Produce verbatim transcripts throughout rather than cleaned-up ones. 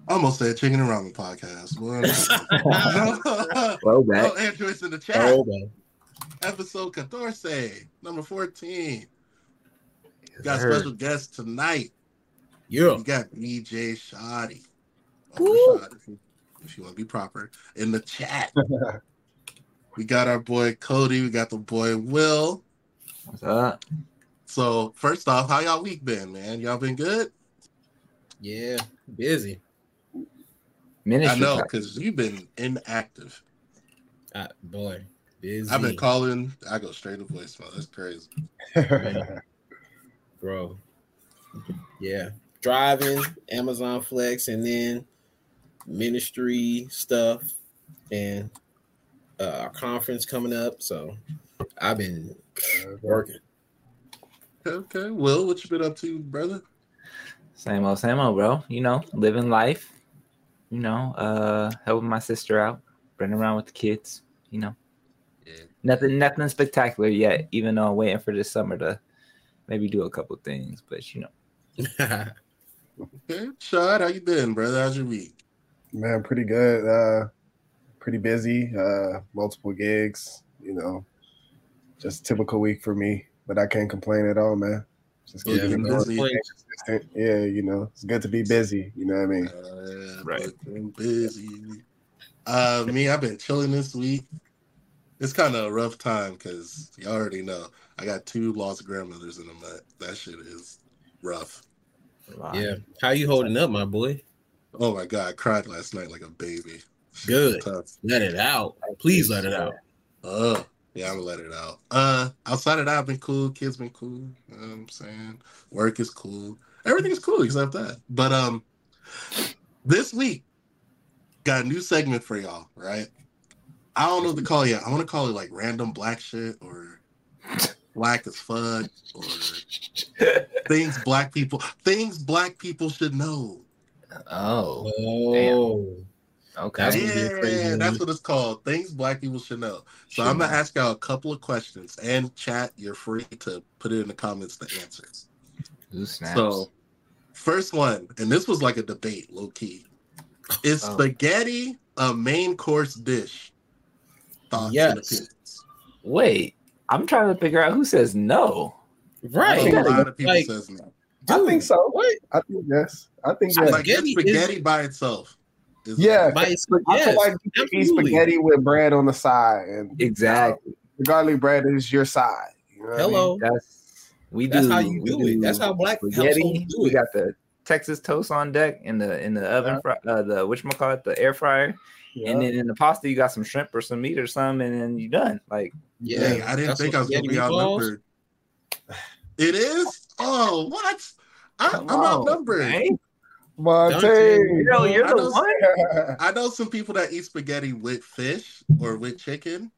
I almost said chicken and ramen podcast. Well, no, Well, back. no Androids in the chat. Oh, man. Episode catorce, number fourteen. Yes, Got sir. special guests tonight. Yeah. You got D J Shoddy. Woo. Or Rashad, if you, if you want to be proper. In the chat. We got our boy Cody. We got the boy Will. What's up? So, first off, how y'all week been, man? Y'all been good? Yeah. Busy. Ministry. I know, time. because you've been inactive. Uh, boy. Busy. I've been calling. I go straight to voicemail. That's crazy. Bro. Yeah. Driving, Amazon Flex, and then ministry stuff and uh, our conference coming up. So I've been working. Okay. Will, what you been up to, brother? Same old, same old, bro. You know, living life. You know, uh, helping my sister out, running around with the kids. You know, Yeah. nothing, nothing spectacular yet. Even though I'm waiting for this summer to maybe do a couple things, but you know. Okay. Shad, how you been, brother? How's your week? Man, pretty good. Uh, pretty busy. Uh, multiple gigs. You know, just typical week for me. But I can't complain at all, man. Just Yeah, keeping it man. going. Consistent. Yeah, you know, it's good to be busy. You know what I mean? Uh, Right. I'm busy. Uh, me, I've been chilling this week. It's kind of a rough time because you already know I got two lost grandmothers in the month. That shit is rough. Yeah. How you holding up, my boy? Oh my god, I cried last night like a baby. Shit Good. was tough. Let it out. Please let it out. Uh, yeah, I'm gonna let it out. Uh, outside of that, I've been cool. Kids been cool. You know what I'm saying? Work is cool. Everything's cool except that. But um, this week got a new segment for y'all. Right? I don't know what to call it. I want to call it like random black shit or black as fuck or things black people things black people should know. Oh, Oh. okay. That's what you're crazy Yeah, on. that's what it's called. Things black people should know. So Should I'm gonna know. ask y'all a couple of questions, and chat, you're free to put it in the comments the answers. Who snaps? So, first one, and this was like a debate, low key. Is Oh. spaghetti a main course dish? Thoughts Yes. and opinions. Wait, I'm trying to figure out who says no. I Right. know a lot of people Like, says no. I dude, think so. What? I think yes. I think I yes. Like it's Spaghetti is- spaghetti by itself. is- Yeah. By its- I yes, feel like you can eat absolutely. spaghetti with bread on the side, and Exactly. regardless, bread is your side. You know what I mean? Hello. That's we That's do. how you we do it. That's how black spaghetti. households do We it. got the Texas toast on deck in the in the oven, fry, uh, the whatchamacallit, the air fryer, Yeah. and then in the pasta you got some shrimp or some meat or something, and then you done. Like Yeah, Dang, I didn't that's think what I was gonna spaghetti be meatballs. outnumbered. It is? Oh, what? I, I'm come on, outnumbered. man. Monte. Yo, you're I the know- one. I know some people that eat spaghetti with fish or with chicken.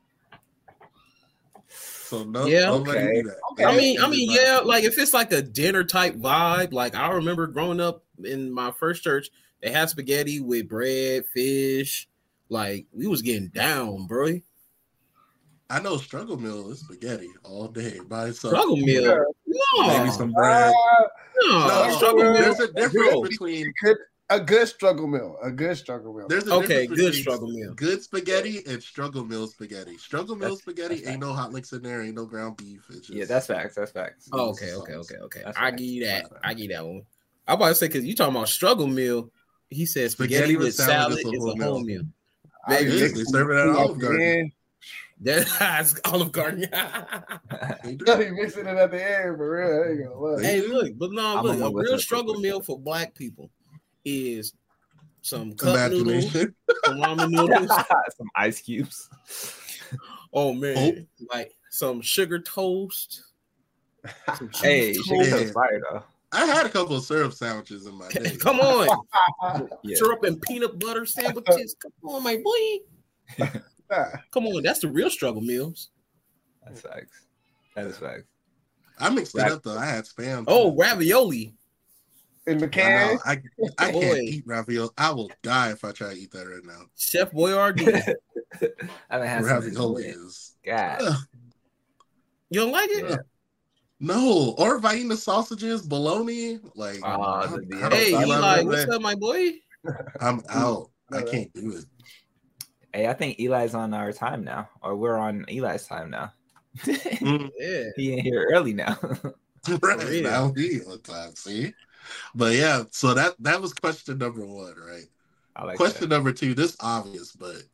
So no, Yeah, nobody okay. do that. Okay. I mean, I mean, yeah, like if it's like a dinner type vibe, like I remember growing up in my first church, they had spaghetti with bread, fish. Like we was getting down, bro. I know struggle meal is spaghetti all day by itself. Struggle meal. No, Maybe some bread. Ah, no, No, struggle meal. there's a difference Bro. between good, a good struggle meal. A good struggle meal. there's a Okay, difference good between struggle meal. good spaghetti and struggle meal spaghetti. Struggle meal That's- spaghetti that's ain't no hot links in there, ain't no ground beef. It's just, Yeah, that's facts. That's facts. Oh, okay, okay, okay, okay. That's I right. give you that. That's right. I give you that one. I'm about to say because you talking about struggle meal. He said spaghetti, Spaghetti with with salad salad is a is whole a whole meal. meal. I Baby, It is. They serve it at Olive Garden. That's Olive Garden. They do. Yeah, you mixing it at the end for real. There you go. Look. Hey, look, but no, I'm look, gonna a listen real to struggle it. meal for black people is some cup noodles, Imagination. some ramen noodles. Some ice cubes. Oh man, like some sugar toast. Some cheese Hey, toast. sugar Yeah. toast fire though. I had a couple of syrup sandwiches in my day. Come on, Yeah. syrup and peanut butter sandwiches. Come on, my boy. Come on, that's the real struggle meals. That's facts. That is facts. I mixed Right. it up though. I had spam. Oh, ravioli. In the I can. know. I, I Boy. can't eat ravioli. I will die if I try to eat that right now. Chef Boyardee. I haven't had some Ravioli in- is God. Ugh, You don't like it? Yeah. no. Or if I eat the sausages, bologna, like Ah, I- the- the I don't Hey, love Eli, it, what's man. up, my boy? I'm out. I can't do it. Hey, I think Eli's on our time now, or we're on Eli's time now. Mm, Yeah. He in here early now. right real. now, we on time. See, but yeah. So that that was question number one, right? I like Question that. number two. This obvious, but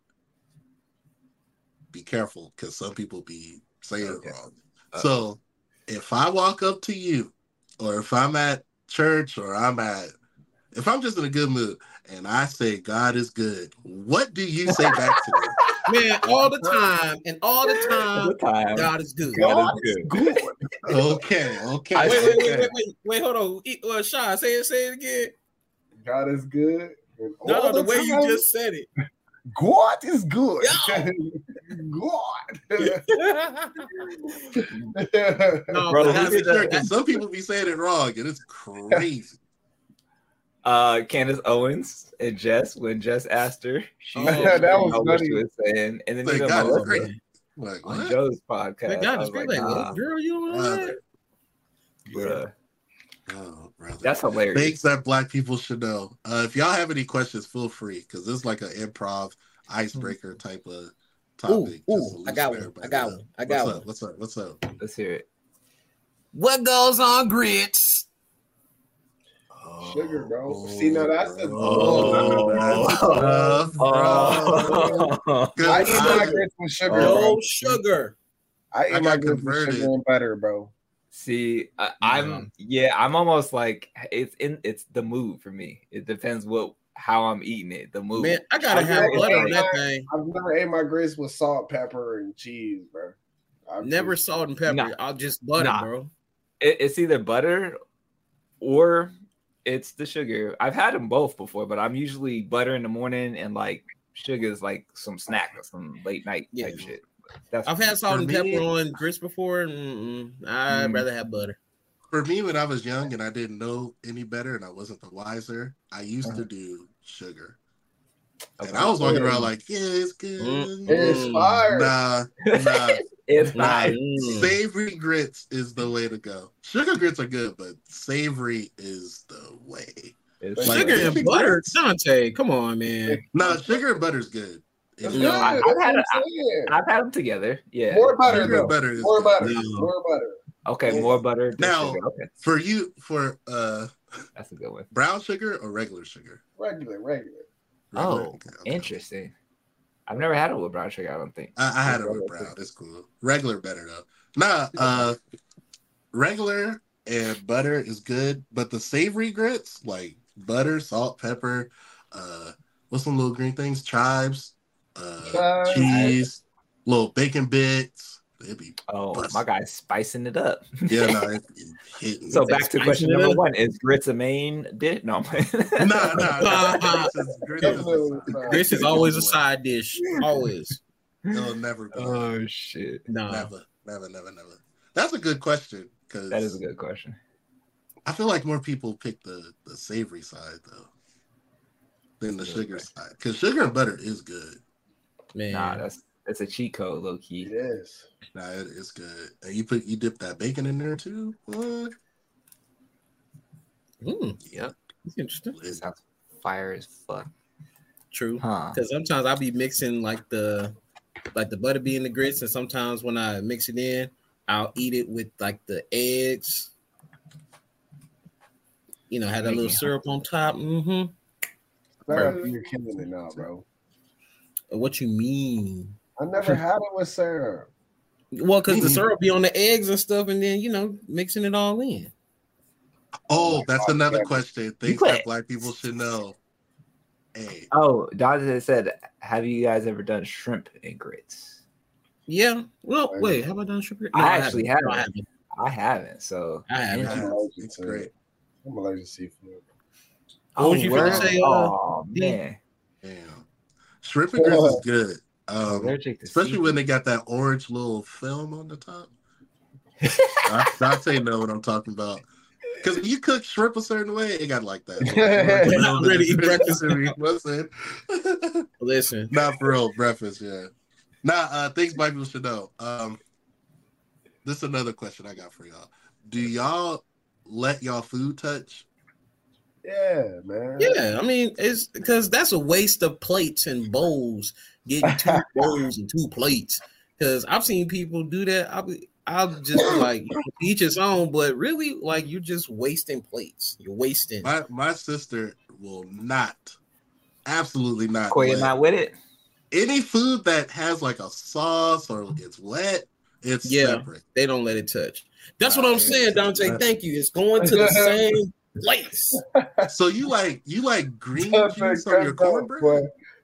be careful because some people be saying Okay. it wrong. Uh-oh. So if I walk up to you, or if I'm at church, or I'm at, if I'm just in a good mood, and I say God is good, what do you say back to me? Man, all the time and all the time, All the time. God is good. God God is is good. good. Okay, okay. I- Wait, wait, wait, okay. wait, wait, wait, hold on. E- Uh, Sean, say it, say it again. God is good. And No, all no, the way time, you just said it. God is good. God. No, Bro, but who that's, did that? Sure, 'cause some people be saying it wrong, and it's crazy. Uh, Candace Owens and Jess, when Jess asked her, she Oh, said that she was know what she funny. was saying, and then Like, even God is Melissa great. Like, on what? Joe's podcast, Wait, God I is was like, great. Like, nah, what? Girl, you don't know Brother. that? bruh, Oh, brother. that's hilarious. Things that black people should know. Uh, if y'all have any questions, feel free, because this is like an improv icebreaker type of Ooh, topic. ooh, just to I got loosen one. I everybody got up. one. I got What's one. up? What's up? What's up? Let's hear it. What goes on grits? Sugar, bro. Oh, See, now that's the- oh, that's tough, bro. Oh. Good. I eat my I- grits with sugar, Oh. bro. No sugar. I I eat my got grits with converted. sugar and butter, bro. See, I, I'm yeah, I'm almost like it's in it's the mood for me. It depends what how I'm eating it. The mood. Man, I gotta I'm have very butter on like- that thing. I've never ate my grits with salt, pepper, and cheese, bro. I've Never just- salt and pepper. Nah. I'll just butter, Nah. bro. it, it's either butter or it's the sugar. I've had them both before, but I'm usually butter in the morning and like sugar is like some snack or some late night type Yeah. shit. That's I've had salt For and me- pepper on grits before. Mm-mm. I'd Mm. rather have butter. For me, when I was young and I didn't know any better and I wasn't the wiser, I used to do sugar. And Okay. I was walking around like, yeah, it's good. Mm. It's fire. Nah, nah. it's Nah, fine. Mm. savory grits is the way to go. Sugar grits are good, but savory is the way. It's Like, Sugar and baby butter, grits? Dante. Come on, man. No, sugar and butter's good. It's It's good. No, That's I've what had I'm a- saying. I've had them together. Yeah. More butter, Sugar though. and butter is More good. butter. No. More butter. Okay, Yeah. more butter. than Now- sugar. Okay, For you, for uh, that's a good one. brown sugar or regular sugar? Regular, regular. Regular? Oh, Okay, okay. interesting. I've never had it with brown sugar. I don't think. I, I had it Regular with brown. It's cool. Regular better though. Nah, uh, regular and butter is good, but the savory grits like butter, salt, pepper, uh, what's some little green things? Chives, uh, Chives. cheese, little bacon bits. It'd be Oh, Bust. my guy's spicing it up. yeah, no, it, it hitting. So They back to spicing question it number up. one: is grits a main dish? No, I'm playing. nah, nah, nah. Grits is- grits is Definitely a side. Grits is always a side dish. Always. It'll never be. Oh shit, No. Never, never, never, never. That's a good question because that is a good question. I feel like more people pick the, the savory side though than the That's a good sugar question. side because sugar and butter is good. Man. Nah, that's that's a cheat code, low It key. is. Nah, it is good. And you put you dip that bacon in there too. What? Mm, Yep, that's interesting. it sounds fire as fuck. True. Huh? Because sometimes I'll be mixing like the like the butter be in the grits, and sometimes when I mix it in, I'll eat it with like the eggs. You know, had that little Making- syrup on top. Mm-hmm. Bro, you're killing it now, bro. What you mean? I never had it with syrup. Well, because the Mhm. syrup be on the eggs and stuff, and then you know mixing it all in. Oh, that's God, another yeah. question. Things put- that black people should know. Hey, Oh, Dante said, "Have you guys ever done shrimp and grits?" Yeah. Well, wait. Have I done sugar? I actually haven't. No, I haven't. haven't. I haven't. So I haven't. yeah, I'm allergic it's to great. it. I'm allergic to seafood. What was you word? finna say, uh, oh D? man, Damn, shrimp and grits is good. Um, allergic to especially when seafood. they got that orange little film on the top. I, Dante know what I'm talking about. Because when you cook shrimp a certain way, it got like that. When I'm ready to eat breakfast. Listen. Listen. Not for real, breakfast, yeah. Nah, uh, things black people should know. Um, this is another question I got for y'all. Do y'all let y'all food touch? Yeah, man. Yeah, I mean, it's because that's a waste of plates and bowls. Getting two bowls and two plates. Because I've seen people do that. I'll be, I'll just be like, each his own. But really, like, you're just wasting plates. You're wasting. My my sister will not, absolutely not. Koy, you're let not with it. any food that has like a sauce or it's wet. It's Yeah, separate. they don't let it touch. That's Nah, what I'm yeah, saying, Dante. that's- Thank you. It's going to the same place. So you like you like green That's juice like on your cut up, cornbread? boy.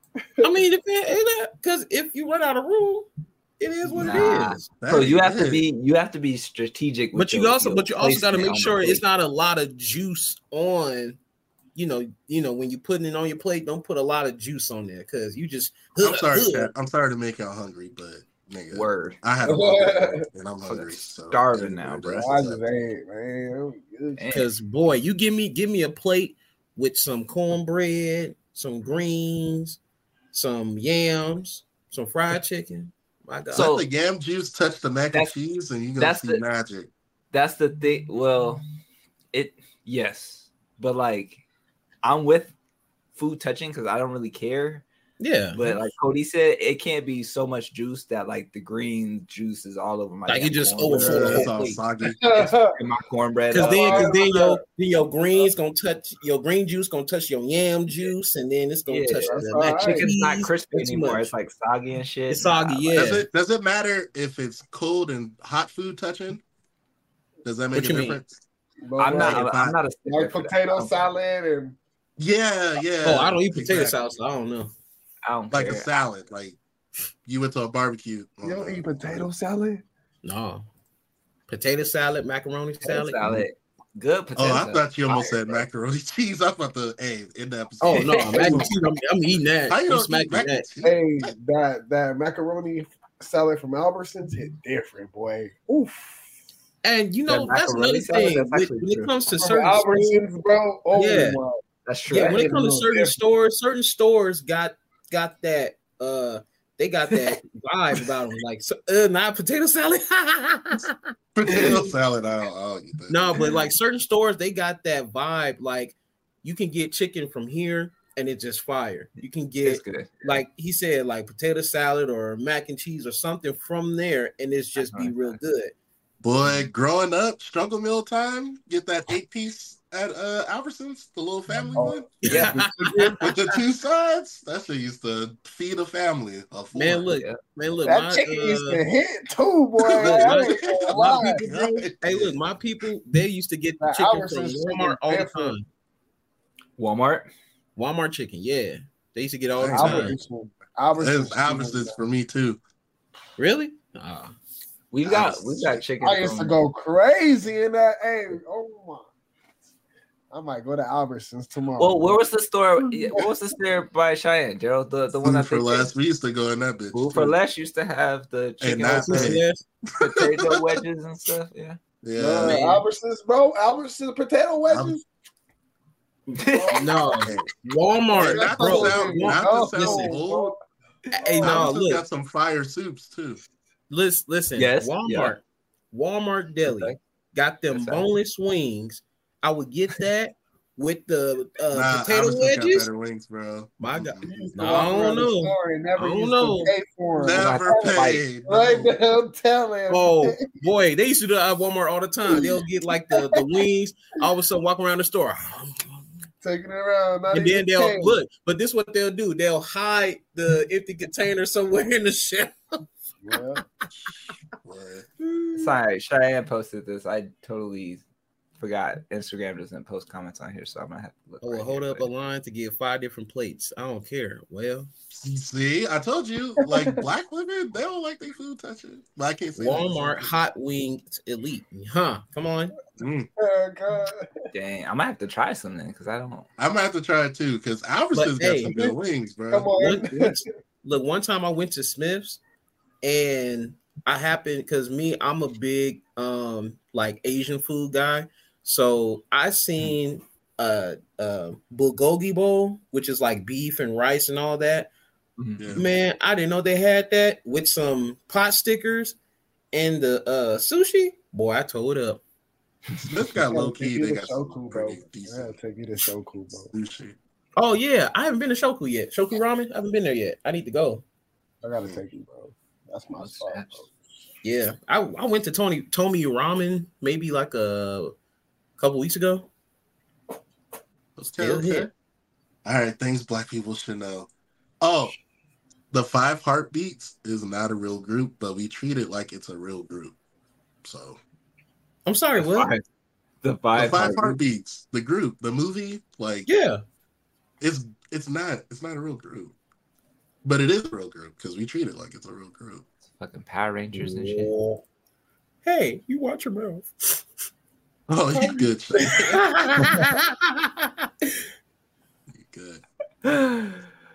I mean, because if you run out of room, it is what Nah. it is. So you have to That- be you have to be strategic. With But you your- also, your but you also got to placement make on the sure it's plate. not a lot of juice on. You know, you know when you putting it on your plate, don't put a lot of juice on there because you just. I'm sorry, Chad. I'm sorry to make y'all hungry, but nigga, Word. I had a long day and I'm hungry. So Starving now, bro. I just ain't, man. Because boy, you give me give me a plate with some cornbread, some greens, some yams, some fried chicken. My God. So- Let the yam juice touch the mac and That's- cheese, and you're gonna that's see the- magic. That's the thing. Well, it yes, but like I'm with food touching because I don't really care. yeah, But like Cody said, it can't be so much juice that like the green juice is all over my. Like, damn it just cornbread. overflow the It's whole all plate. soggy. And my cornbread. Because all then, over. because then your then your greens gonna touch your green juice gonna touch your yam juice, and then it's gonna Yeah, touch that's the all mac right. and chicken's not cheese. crispy That's too anymore. much. It's like soggy and shit. It's soggy, Nah, yeah. Does it does it matter if it's cold and hot food touching? Does that make What a you mean? difference? I'm not. I'm, Like, I'm not a sticker like for that. potato I don't- salad and Yeah, yeah. Oh, I don't eat potato exactly. salad, so I don't know. I don't Like care. a salad. Like you went to a barbecue. you don't eat potato salad. No, potato salad, macaroni Potato salad. salad. Good Oh, potato I salad. thought you almost Fire, said bro. macaroni cheese. I thought the hey in the episode. Oh no, mac and cheese. I'm, I'm eating that. How you I'm don't eat smacking mac and that. cheese? Hey, that that macaroni salad from Albertsons hit different, boy. Oof. And you know That that's macaroni another salad, thing that's when, actually when it true. comes to From certain Albertsons, bro. Oh Yeah. my. That's true. yeah, when hit it a comes to little certain different. stores, certain stores got got that uh they got that vibe about them, like so, uh, not potato salad. Potato salad. I don't, I don't eat that. No, but like certain stores, they got that vibe. Like you can get chicken from here, and it's just fire. You can get It's good. like he said, like potato salad or mac and cheese or something from there, and it's just be real good. Boy, growing up, struggle meal time. Get that eight piece at uh, Albertsons, the little family Oh. one Yeah, with the two sides. That shit used to feed a family. A four. man, look, Yeah. man, look, That my, chicken used uh, to hit too, boy. Look, I my- ain't gonna my lie. people, bro, hey, look, my people, they used to get the That chicken Albertsons from chicken Walmart all the different. time. Walmart. Walmart chicken, yeah, they used to get all the Thanks, time. Albertsons. Albertsons. It's Albertsons for me too. Really? Ah. We've got we've got chicken. I used to from- go crazy in that. Hey, oh my! I might go to Albertsons tomorrow. Well, where was the store? yeah, What was the store by Cheyenne, Gerald? The the one Food that for they less. We used to go in that bitch. Food for too. Less used to have the chicken not with they. the potato wedges and stuff. Yeah. Yeah. Uh, Man. Albertsons, bro. Albertsons potato wedges. No, Hey, Walmart, not bro. to sound, Wa- not to sound listen. old. Hey, no, Albertsons look, got some fire soups too. listen, listen. Yes, Walmart, Walmart Deli Okay. got them Yes, sir. boneless wings. I would get that with the uh, Nah, potato Albertsons got wedges. better wings, bro. My God. Mm-mm. You used to No, walk I don't around the know. store and never I don't used know. to pay for them. Never Like, paid. Right no. now, I'm telling. Oh boy, they used to do that at Walmart all the time. They'll get like the, the wings, all of a sudden walk around the store. Taking it around, not And then even they'll paying. look, but this is what they'll do. They'll hide the empty container somewhere in the shelf. Yeah. Boy. Sorry, Cheyenne posted this. I totally forgot. Instagram doesn't post comments on here, so I'm gonna have to look. Oh, right well, hold here, up a but- line to get five different plates. I don't care. Well, See, I told you, like black women, they don't like their food touching. But I can't say that. Walmart Hot Wings Elite. Huh? Come on. Mm. Oh, God. Dang, I might have to try something because I don't. I'm gonna have to try it too, because Albertsons But, got hey, some good wings, bro. Come on. One- one- look, one time I went to Smith's and I happened because me, I'm a big um like Asian food guy. So I seen a, a bulgogi bowl, which is like beef and rice and all that. Yeah. Man, I didn't know they had that with some pot stickers and the uh sushi. Boy, I tore it up. Smith got low key. They got some Shoku, bro. pretty I decent gotta take you to Shoku, bro. sushi. Oh yeah, I haven't been to Shoku yet. Shoku Ramen, I haven't been there yet. I need to go. I gotta take you, bro. That's my spot, bro. Yeah, I, I went to Tony Tomi Ramen maybe like a couple weeks ago. Okay, okay. All right, things black people should know. Oh, the Five Heartbeats is not a real group, but we treat it like it's a real group. So, I'm sorry, what? Five, the the five, Five heartbeats. Heartbeats, the group, the movie, like Yeah, it's it's not it's not a real group, but it is a real group because we treat it like it's a real group. Fucking Power Rangers and shit. hey, you watch your mouth. Oh, you good, Shay. You good.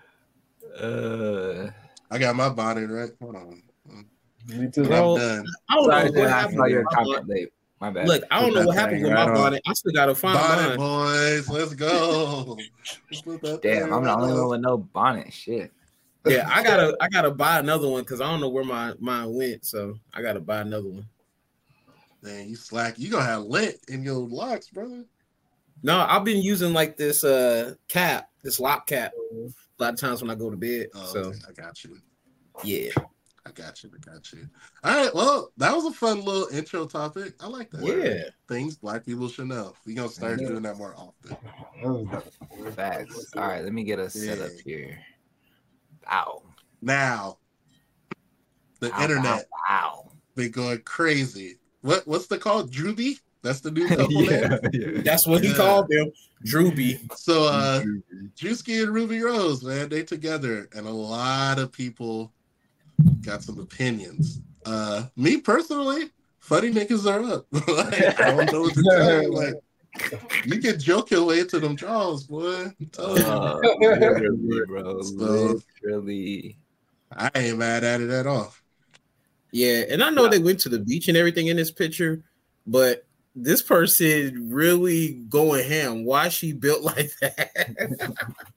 Uh, I got my bonnet right. Hold on. Me too. I'm Bro, done. I don't sorry, know Jen, what I happened. saw your with my comment bonnet. late. My bad. Look, I don't know what happened with my Right on. bonnet. I still gotta find Bonnet mine. boys, let's go. Let's put that Damn, thing I'm the only on. one with no bonnet. Shit. Yeah, I gotta I gotta buy another one because I don't know where my mine went. So I gotta buy another one. Man, you slack. You gonna have lint in your locks, brother. No, I've been using like this uh cap, this lock cap, a lot of times when I go to bed. Oh, So okay. I got you. yeah, I got you. I got you. All right. Well, that was a fun little intro topic. I like that. yeah. Things black people should know. We're gonna start Yeah. doing that more often. Facts. All right, let me get us set up Yeah. here. Ow. Now, the Ow, internet Ow. ow. been going crazy. What what's the called? Drewby? That's the new couple yeah, name. yeah. That's what he Yeah. called them, Drewby. So uh Drewski and Ruby Rose, man, they together, and a lot of people got some opinions. Uh me personally, funny niggas are up. Like, I don't know what to tell you. Like, you can joke your way into them draws, boy. I'm telling you. Uh, literally, bro. So- Literally. I ain't mad at it at all. Yeah, and I know they went to the beach and everything in this picture, but this person really going ham. Why she built like that?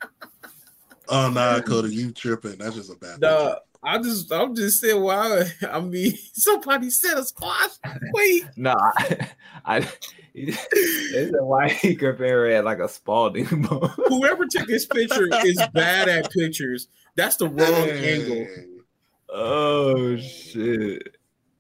Oh nah, Cody, you tripping. That's just a bad No, I just I'm just saying why. I mean, somebody said a squash. Wait, No, I, I they said why he compare it like a Spalding ball. whoever took this picture is bad at pictures. That's the wrong angle. Oh shit.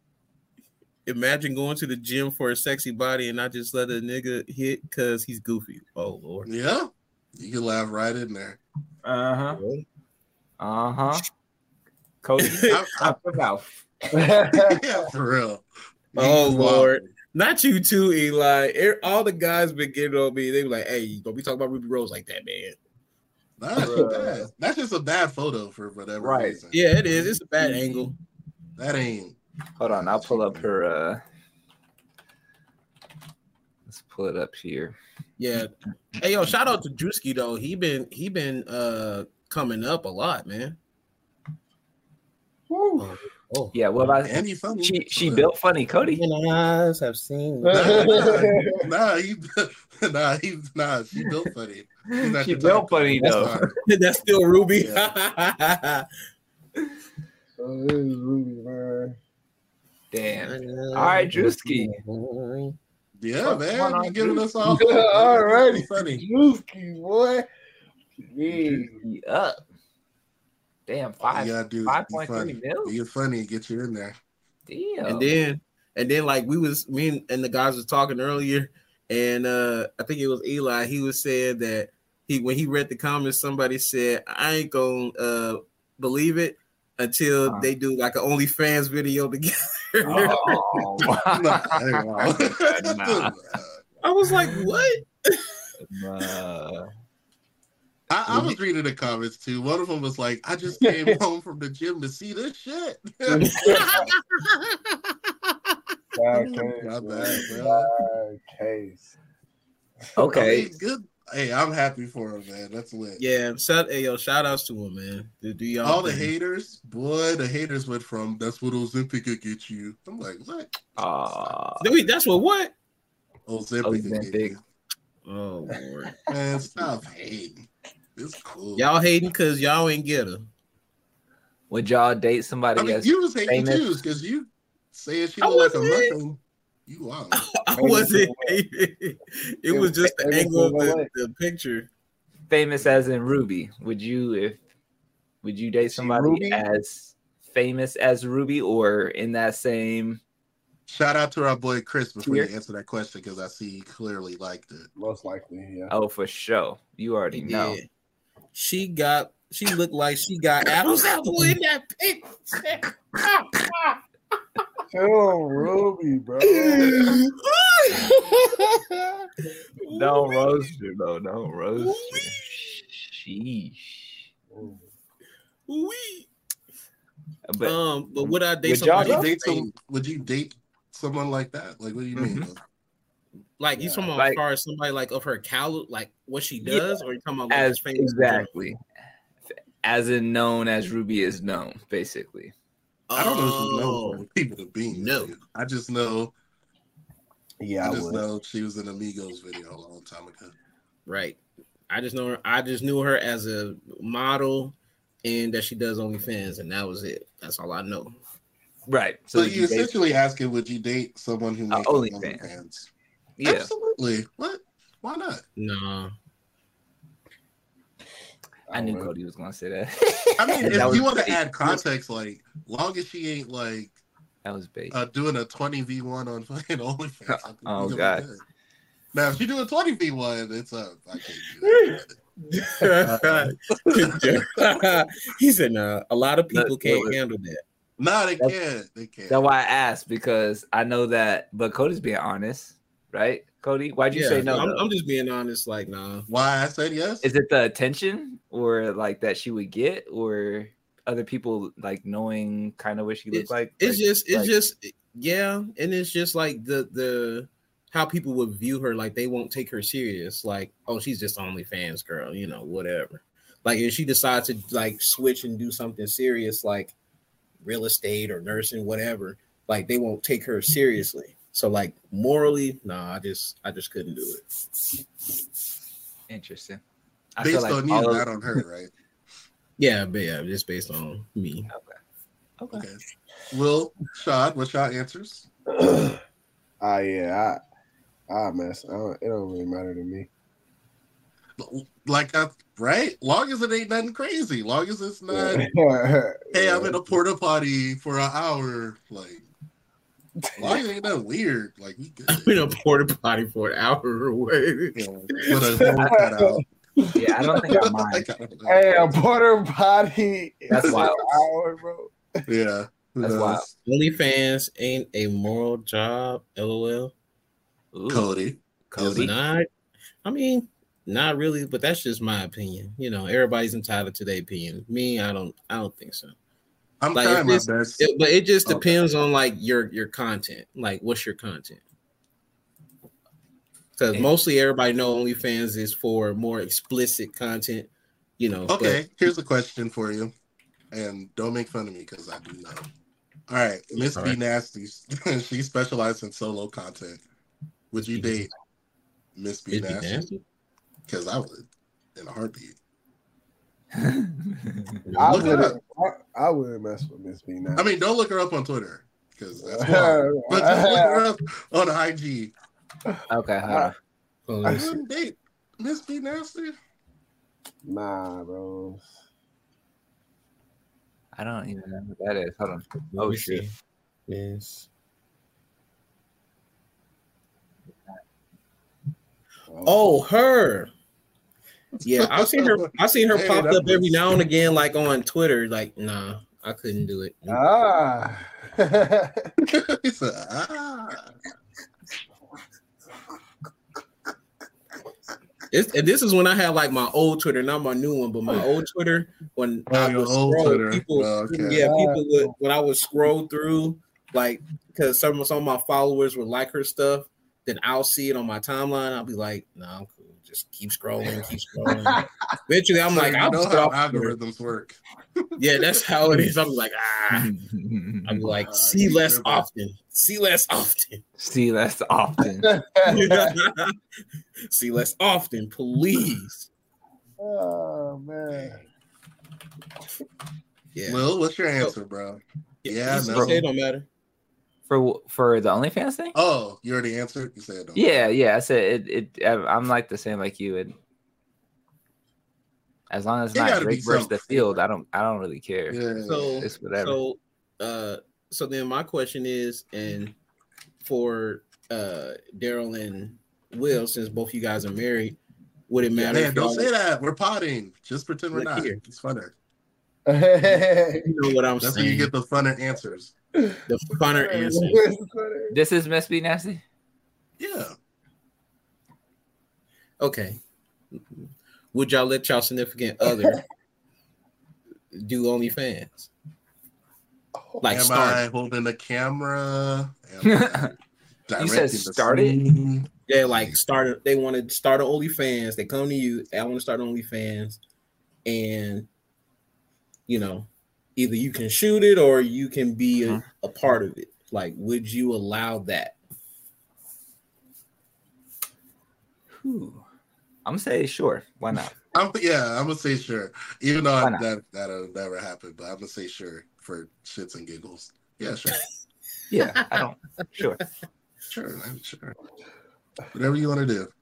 Imagine going to the gym for a sexy body and not just let a nigga hit because he's goofy. Oh Lord. Yeah, you can laugh right in there. Uh-huh. Uh-huh. Cody, I- stop your mouth. Yeah, for real. Oh You Lord. Not you too, Eli. Er- All the guys been getting on me. They be like, hey, don't be talking about Ruby Rose like that, man. That's Bruh. bad. That's just a bad photo for whatever Right. reason. Yeah, it is. It's a bad angle. That ain't. Hold on, I'll pull up her uh let's pull it up here. Yeah. Hey yo, shout out to Drewski though. He been he been uh coming up a lot, man. Woo. Oh. Yeah, well I And he funny. she she built funny, Cody. And eyes have seen. Nah, nah, nah, he, nah, he, nah, she built funny. She's not She your built type, funny, That's though. fine. That's still Ruby. Oh, this is Ruby, man. Damn. All right, Drewski. Yeah, What's man, going on, you giving Drew? us all. All righty. funny. Drewski, boy. Yeah. Drewski up. Damn, All five you gotta do is five be point funny. three mil. Be funny, get you in there. Damn. And then and then like we was me and, and the guys was talking earlier, and uh I think it was Eli. He was saying that he when he read the comments, somebody said, I ain't gonna uh believe it until Uh. they do like an OnlyFans video together. Oh, Nah, hey, wow. Nah. I was like, what? nah. I, I was reading the comments too. One of them was like, I just came home from the gym to see this shit. Bad case, My man. bad, bro. Bad case. Okay. I mean, good. Hey, I'm happy for him, man. That's lit. Yeah, shout, hey, yo, shout outs to him, man. Do, do y'all All the thing. haters, boy, the haters went from that's what Ozempic could get you. I'm like, what? Uh, Wait, that's what what? Ozempic could get Ozempic. you. Oh Lord. Man, stop hating. It's cool. Y'all hating because y'all ain't get her. would y'all date somebody I mean, as you was hating famous? too, because you saying she I look like a wasn't. muffin. You wild. I wasn't. It, it was just the angle of the, the picture. Famous as in Ruby. Would you if would you date somebody Ruby? as famous as Ruby or in that same? Shout out to our boy Chris before Here. you answer that question because I see he clearly liked it. Most likely, yeah. Oh, for sure. You already He know. did. She got. She looked like she got Adam's apple in that picture. Oh, Ruby, bro. No roast her, though. No roast her. Sheesh. Wee. But Um, but would I date Would y'all somebody? Would you date, famous? some, would you date someone like that? Like, what do you mean? Like you Yeah. talking about Like- as far as somebody like of her caliber, like what she Yeah. does, or you talking about like as just famous in general? exactly as in known as Ruby is known, basically. I don't know if she's known Oh, for people to be. No. I just know. Yeah, I I just would. know she was in Amigos video a long time ago. right. I just know her. I just knew her as a model, and that she does OnlyFans, and that was it. That's all I know. Right. So, would you date- essentially asking, would you date someone who Uh, makes OnlyFans. OnlyFans? yeah. Absolutely. What? Why not? No, I knew would. Cody was gonna say that. I mean, That if was you want to bait. add context, like, long as she ain't like That was bait. uh, doing a twenty v one on fucking OnlyFans, I think Oh, we gonna be God. good. Now, if she do a twenty v one, it's a I can't do that. he said, "No, a lot of people Look, can't look. handle that." No, they That's- can't. They can't. That's why I asked, because I know that, but Cody's being honest, right? Cody, why'd you Yeah, say no? I'm, though? I'm just being honest. Like, nah. Why I said yes? Is it the attention or like that she would get, or other people like knowing kind of what she looked It's, like? it's Like- just, it's like- just, yeah, and it's just like the the how people would view her. Like, they won't take her serious. Like, oh, she's just OnlyFans girl, you know, whatever. Like, if she decides to like switch and do something serious, like real estate or nursing, whatever, like they won't take her seriously. So, like, morally, nah, I just, I just couldn't do it. Interesting. I Based feel like on you, all of- not on her, right? Yeah, but yeah, just based on me. Okay. Okay. Will, Shad, what's your answers? Ah, yeah, I, I mess. I don't, it don't really matter to me. Like, I, right? Long as it ain't nothing crazy. Long as it's not, Yeah. hey, I'm in a porta potty for an hour. Like, long as it ain't nothing weird. Like, we good. I'm in a porta potty for an hour away. Yeah, with a hole cut out. Yeah, I don't think I mind. Like, I don't know. Hey, a porter potty. That's is wild. an hour, bro. Yeah. who That's knows? wild. OnlyFans ain't a moral job. LOL. Ooh, Cody. Cody. Not. I mean, not really, but that's just my opinion. You know, everybody's entitled to their opinion. Me, I don't. I don't think so. I'm Like, trying if my this- best. It- but it just Okay. depends on like your your content. Like, what's your content? Because Yeah. mostly everybody know OnlyFans is for more explicit content. You know. but- Okay, here's a question for you. And don't make fun of me because I do know. All right, Miss All B right. Nasty. She specializes in solo content. Would you date Miss B It'd be Nasty? nasty. Because I would in a heartbeat. I Look it wouldn't. I, I wouldn't mess with Miss B now. I mean, don't look her up on Twitter because that's wild. But just look her up on I G. Okay, hold on. Oh, I let me see. wouldn't date Miss B Nasty. Nah, bro. I don't even know who that is. Hold on. Let Oh me shit. see. Yes. Oh, her. Yeah, I've seen her. I've seen her Hey, pop that up every was- now and again, like on Twitter. Like, nah, I couldn't do it. Ah. He said, ah. It's, and this is when I had like my old Twitter, not my new one, but my old Twitter. When Oh, I your would old scroll, Twitter. people, Oh, okay. yeah, people would when I would scroll through, like, because some some of my followers would like her stuff. Then I'll see it on my timeline. I'll be like, nah, I'm cool. Just keep scrolling, keep scrolling. Eventually, I'm So like, you I'll know just get how off Twitter. algorithms work. Yeah, that's how it is. I'm like, ah. I'm like, Uh, see you less sure, bro? often. See less often. See, that's often. See less often, please. Oh man. Yeah. Will, what's your answer, bro? Yeah, you no. say it don't matter. For for the OnlyFans thing? Oh, you already answered. You said no. Yeah, yeah. I said it. It. I'm like the same like you. And as long as it's It not gotta be Drake versus the something field, fair. I don't. I don't really care. Yeah. So It's whatever. So, uh, so then my question is, and for uh Daryl and Will, since both you guys are married, would it matter? Man, if don't y'all- say that. We're potting. Just pretend we're Look not. here. It's funner. You know what I'm That's how saying? you get the funner answers. The funner answer. This is Must Be Nasty. Yeah. Okay. Would y'all let y'all significant other do OnlyFans? Like Am start? I holding the camera? Am I You said directing the start it? scene? Yeah, like start. They want to start an OnlyFans. They come to you. I want to start OnlyFans, and you know, either you can shoot it or you can be a, a part of it. Like, would you allow that? Whew. I'm gonna say sure. Why not? I'm, yeah, I'm gonna say sure. Even though Why I, not? that that'll never happen, but I'm gonna say sure for shits and giggles. Yeah, sure, Yeah, I don't. Sure. sure, man, sure. Whatever you want to do.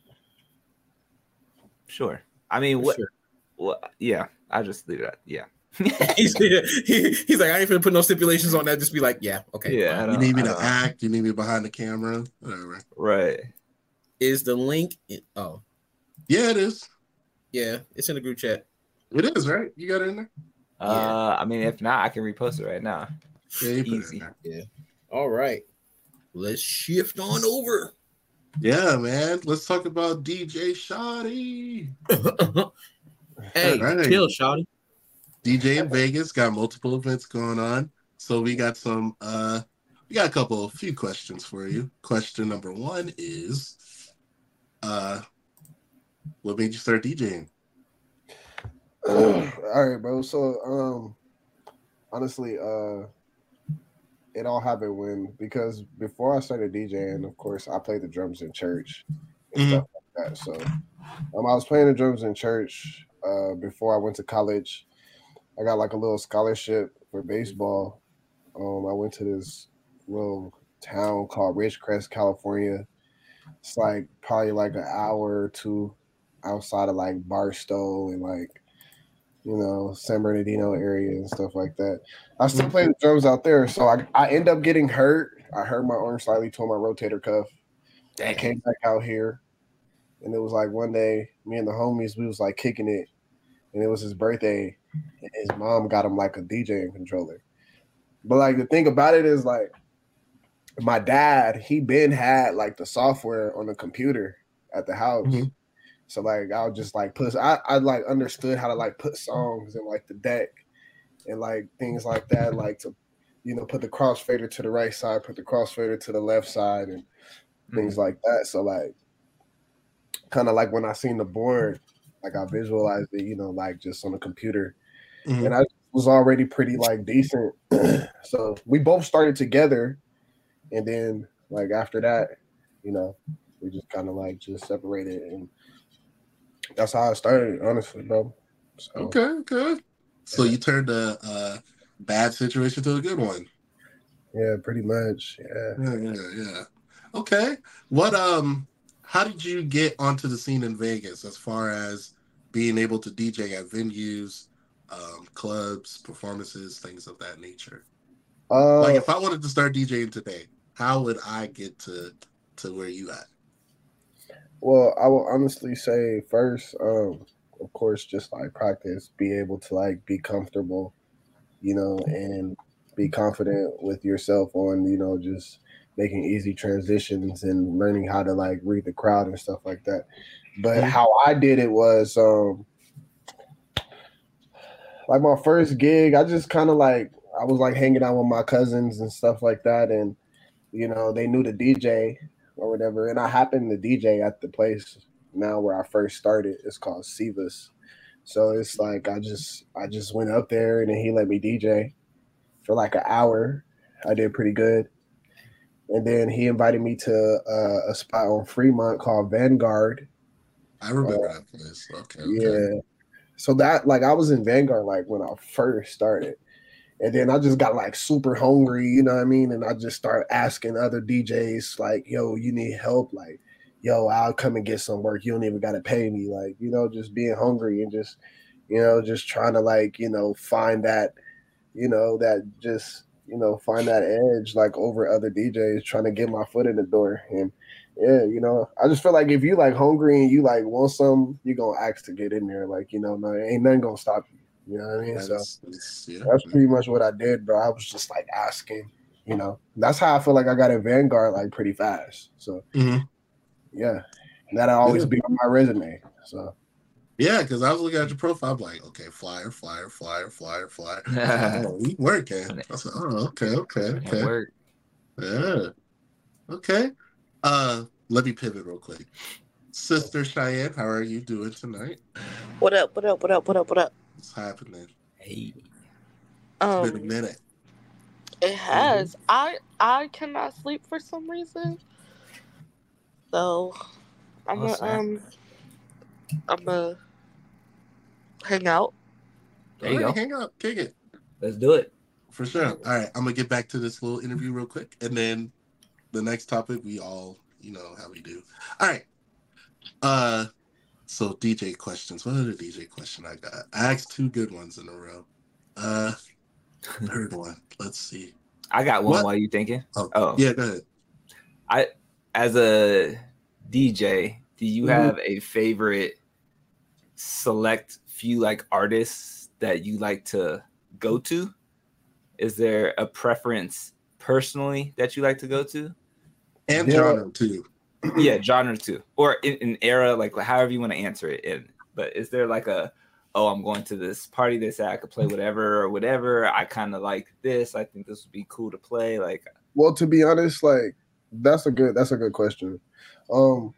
Sure. I mean, what? Sure. What? Yeah, I just leave it. At, yeah. he's, he, he's like, I ain't gonna put no stipulations on that. Just be like, yeah, okay. Yeah, I fine. You don't- need me I to don't- act. You need me behind the camera. Whatever. Right. Is the link? In, oh, Yeah, it is. yeah, it's in the group chat. It is, right? You got it in there. Uh, I mean, if not, I can repost it right now. Yeah, you put Easy. it in there. All right, let's shift on over. Yeah, man. Let's talk about D J Shoddy. Hey, All right. chill, shawty. D J in Vegas got multiple events going on. So we got some uh we got a couple a few questions for you. Question number one is uh what made you start DJing? All right, bro. So, um, honestly, uh, it all happened when because before I started DJing, of course, I played the drums in church and Mhm. stuff like that. So, um, I was playing the drums in church uh before I went to college. I got like a little scholarship for baseball. Um, I went to this little town called Ridgecrest, California. It's like probably like an hour or two outside of like Barstow and like, you know, San Bernardino area and stuff like that. I still play the drums out there. So I, I end up getting hurt. I hurt my arm slightly, tore my rotator cuff. I came back out here and it was like one day, me and the homies, we was like kicking it. And it was his birthday. And his mom got him like a DJing controller. But like the thing about it is like my dad, he been had like the software on the computer at the house. Mhm. So like I'll just like put I, I like understood how to like put songs in like the deck and like things like that, like to you know put the crossfader to the right side, put the crossfader to the left side and things like that. So like kind of like when I seen the board, like I visualized it, you know, like just on the computer. Mhm. And I was already pretty like decent. So we both started together and then like after that, you know, we just kind of like just separated and that's how I started, honestly, bro. So, Okay, okay. So you turned a, a bad situation to a good one. yeah, pretty much. Yeah. Yeah, yeah, yeah. Okay. What um how did you get onto the scene in Vegas as far as being able to D J at venues, um, clubs, performances, things of that nature? Uh, Like if I wanted to start DJing today, how would I get to to where you at? well, I will honestly say first, um, of course, just like practice, be able to like be comfortable, you know, and be confident with yourself on, you know, just making easy transitions and learning how to like read the crowd and stuff like that. But Mhm. how I did it was um like my first gig, I just kind of like I was like hanging out with my cousins and stuff like that, and you know, they knew the D J or whatever. And I happened to D J at the place now where I first started. It's called Sivas. So it's like I just I just went up there and then he let me D J for like an hour. I did pretty good. And then he invited me to uh, a spot on Fremont called Vanguard. I remember that place. Okay, okay. Yeah. So that like I was in Vanguard like when I first started. And then I just got like super hungry, you know what I mean? And I just started asking other D Js, like, yo, you need help? Like, yo, I'll come and get some work. You don't even got to pay me. Like, you know, just being hungry and just, you know, just trying to like, you know, find that, you know, that just, you know, find that edge like over other D Js, trying to get my foot in the door. And yeah, you know, I just feel like if you like hungry and you like want some, you're going to ask to get in there. Like, you know, no, ain't nothing going to stop you. You know what I mean? That's, so that's, yeah, that's yeah. pretty much what I did, bro. I was just like asking, you know. That's how I feel like I got in Vanguard like pretty fast. So Mm-hmm. yeah, that'll always Yeah. be on my resume. So Yeah, because I was looking at your profile, I'm like, okay, flyer, flyer, flyer, flyer, flyer. Oh, we working. I said, oh, okay, okay, okay. Work. Yeah. Okay. Uh, let me pivot real quick. Sister Cheyenne, how are you doing tonight? What up? What up? What up? What up? What up? What's happening? Hey. It's Um, been a minute. It has. Mm-hmm. I I cannot sleep for some reason. So I'm gonna um I'm gonna hang out. There you All right, go. hang out, kick it. Let's do it. For sure. All right, I'm gonna get back to this little interview real quick, and then the next topic we all, you know how we do. All right. Uh, so D J questions. What are the D J question I got? I asked two good ones in a row. Uh, third one. Let's see. I got one What? while you thinking. Oh, Oh, yeah. Go ahead. I, as a D J, do you Mhm. have a favorite select few like artists that you like to go to? Is there a preference personally that you like to go to? And Yeah. genre too. Yeah, genre too, or in an era, like however you want to answer it. In, but is there like a, oh, I'm going to this party that said I could play whatever or whatever. I kind of like this. I think this would be cool to play. Like, well, to be honest, like that's a good that's a good question. Um,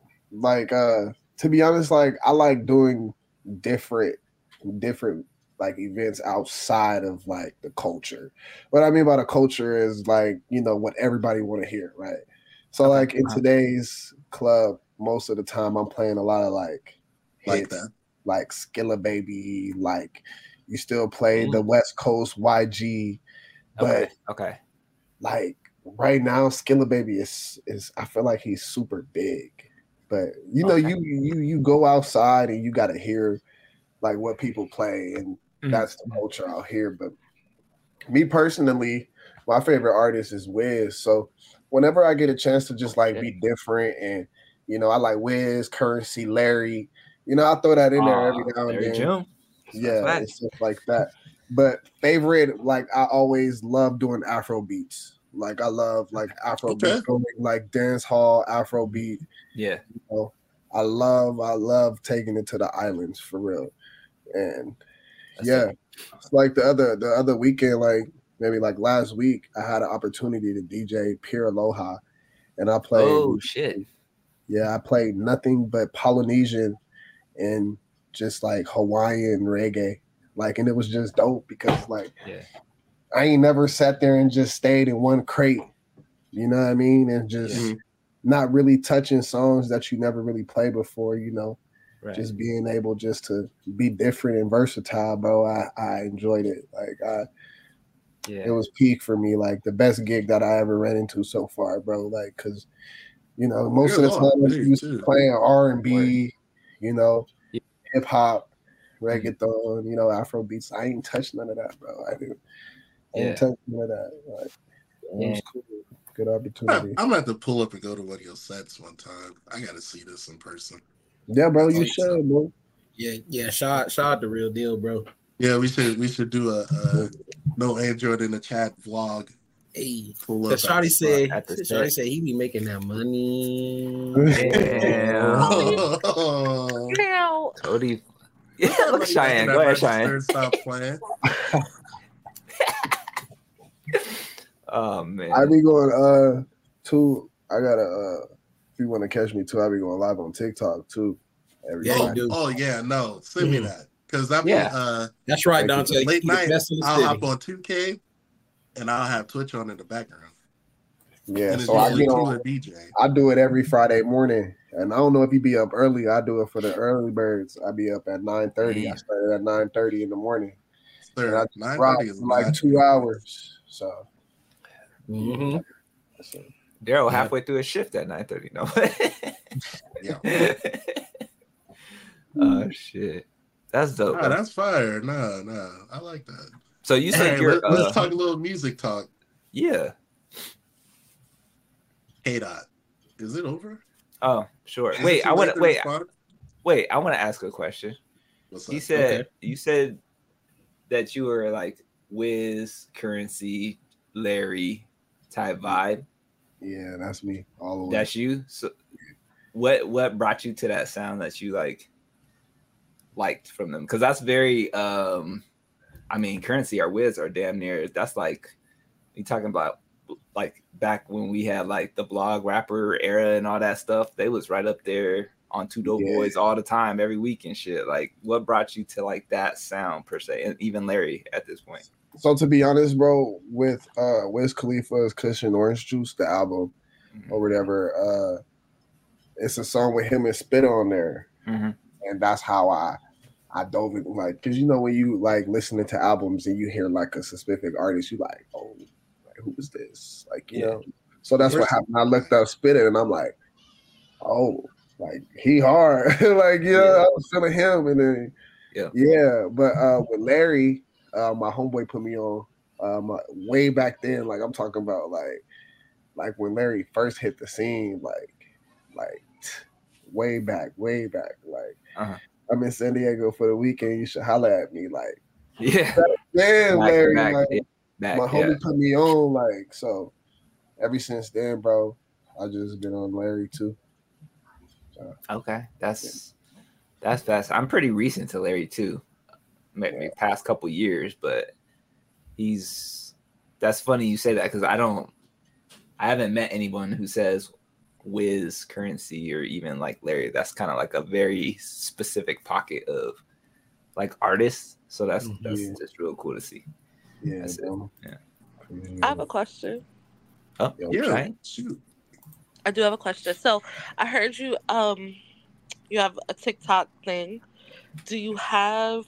like uh, to be honest, like I like doing different different like events outside of like the culture. What I mean by the culture is like, you know, what everybody want to hear, right? So Okay. like in Uh-huh. today's club, most of the time I'm playing a lot of like Like hits, that. like Skilla Baby, like you still play Mhm. the West Coast Y G, but okay, okay, like right now Skilla Baby is is I feel like he's super big. But you know, Okay. you you you go outside and you gotta hear like what people play, and Mhm. that's the culture out here. But me personally, my favorite artist is Wiz. So whenever I get a chance to just like be different, and you know, I like Wiz, Currency, Larry. You know, I throw that in there every Aw, now and Larry then. June. Yeah, Fact. it's stuff like that. But favorite, like I always love doing Afro beats. Like I love like Afro Okay. beats, going like dance hall, Afro beat. Yeah, You know, I love, I love taking it to the islands for real. And that's yeah, it. it's like the other the other weekend, like maybe like last week, I had an opportunity to D J Pure Aloha, and I played. Oh shit. Yeah, I played nothing but Polynesian and just like Hawaiian reggae, like, and it was just dope because like Yeah. I ain't never sat there and just stayed in one crate, you know what I mean, and just Yeah. not really touching songs that you never really played before, you know. Right. Just being able just to be different and versatile, bro. I, I enjoyed it. Like I, yeah. it was peak for me. Like the best gig that I ever ran into so far, bro. Like, cause you know most You're of the long, time I'm big, used too. to playing R and B, you know, Yeah. hip hop, reggaeton, you know, Afro beats. I ain't touched none of that, bro. I didn't. I Yeah. didn't touch none of that. Like, it Yeah. was cool. Good I, opportunity. I'm gonna have to pull up and go to one of your sets one time. I gotta see this in person. Yeah, bro. You That's awesome. should, bro. Yeah, yeah. Shout, shout out the real deal, bro. Yeah, we should we should do a, a no Android in the chat vlog. Hey, Pull up because at Shawty the said, At the Shawty set. said he be making that money. Damn. Oh. Now, Cody. Yeah, look, Cheyenne. Go ahead, Cheyenne. Stop playing. Oh man. I be going uh too. I gotta uh if you want to catch me too, I be going live on TikTok too. Every Yeah, you Friday. do. Oh yeah, no, send me Mhm. that because I be Yeah. uh That's right, Like, Dante. late He the night. best in the I'll city. hop on two K and I'll have Twitch on in the background. Yeah, And it's so I usually get to on. a D J. I do it every Friday morning, and I don't know if you be up early. I do it for the early birds. I be up at nine thirty. I Damn. started at nine thirty in the morning. Sir, and I just nine rock thirty is for like not- two hours. So, Mm-hmm. that's it. Daryl Yeah. halfway through his shift at nine thirty. No. Yeah. Oh shit, that's dope. Nah, that's fire. No, no, I like that. So you said Hey, you're. let, Uh, let's talk a little music talk. yeah. K Dot, is it over? Oh, sure. Is it Wait, too I late want to to wait. respond? Wait, I want to ask a question. What's You up? said Okay. you said that you were like Wiz, Currency, Larry type vibe. Yeah, that's me all the way. That's you. So, what what brought you to that sound that you like liked from them? Because that's very. um I mean, Currency or Wiz are damn near. That's like you talking about like back when we had like the blog rapper era and all that stuff. They was right up there on Two Dope Yeah. Boys all the time, every week and shit. Like, what brought you to like that sound per se, and even Larry at this point? So to be honest, bro, with uh Wiz Khalifa's Cushion Orange Juice, the album Mhm. or whatever, uh it's a song with him and Spit on there. Mhm. And that's how I I dove in, like, because you know when you like listening to albums and you hear like a specific artist, you like, oh, like, who is this? Like, you Yeah. know. So that's what Where's- happened. I looked up Spit and I'm like, oh, like he hard. Like, yeah, Yeah. I was feeling him. And then Yeah. yeah, but uh with Larry, uh my homeboy put me on um way back then. Like I'm talking about like like when Larry first hit the scene, like like way back, way back. Like Uh-huh. I'm in San Diego for the weekend. You should holler at me. Like, Yeah. damn, Back, Larry. back, like, yeah, back, my yeah. homie put me on. Like, so ever since then, bro, I just been on Larry too. Okay, that's that's fast. I'm pretty recent to Larry too, maybe past couple years, but he's that's funny you say that because I don't, I haven't met anyone who says Wiz, Currency, or even like Larry. That's kind of like a very specific pocket of like artists. So that's Mhm. that's Yeah. just real cool to see. Yeah, That's it. bro. Yeah. I have a question. Oh, Yo, Yeah, Shine? shoot. I do have a question. So I heard you um you have a TikTok thing. Do you have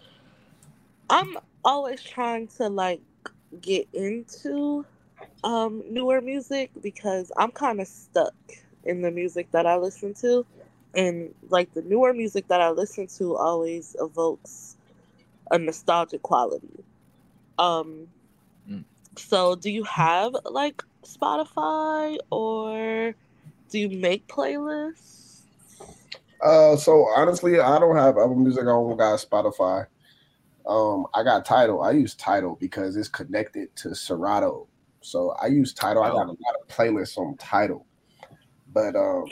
I'm always trying to like get into um newer music because I'm kind of stuck in the music that I listen to, and like the newer music that I listen to always evokes a nostalgic quality. Um Mm. so do you have like Spotify or do you make playlists? Uh, so honestly, I don't have Apple Music. I don't got Spotify. Um, I got Tidal. I use Tidal because it's connected to Serato. So I use Tidal. I got a lot of playlists on Tidal. But um,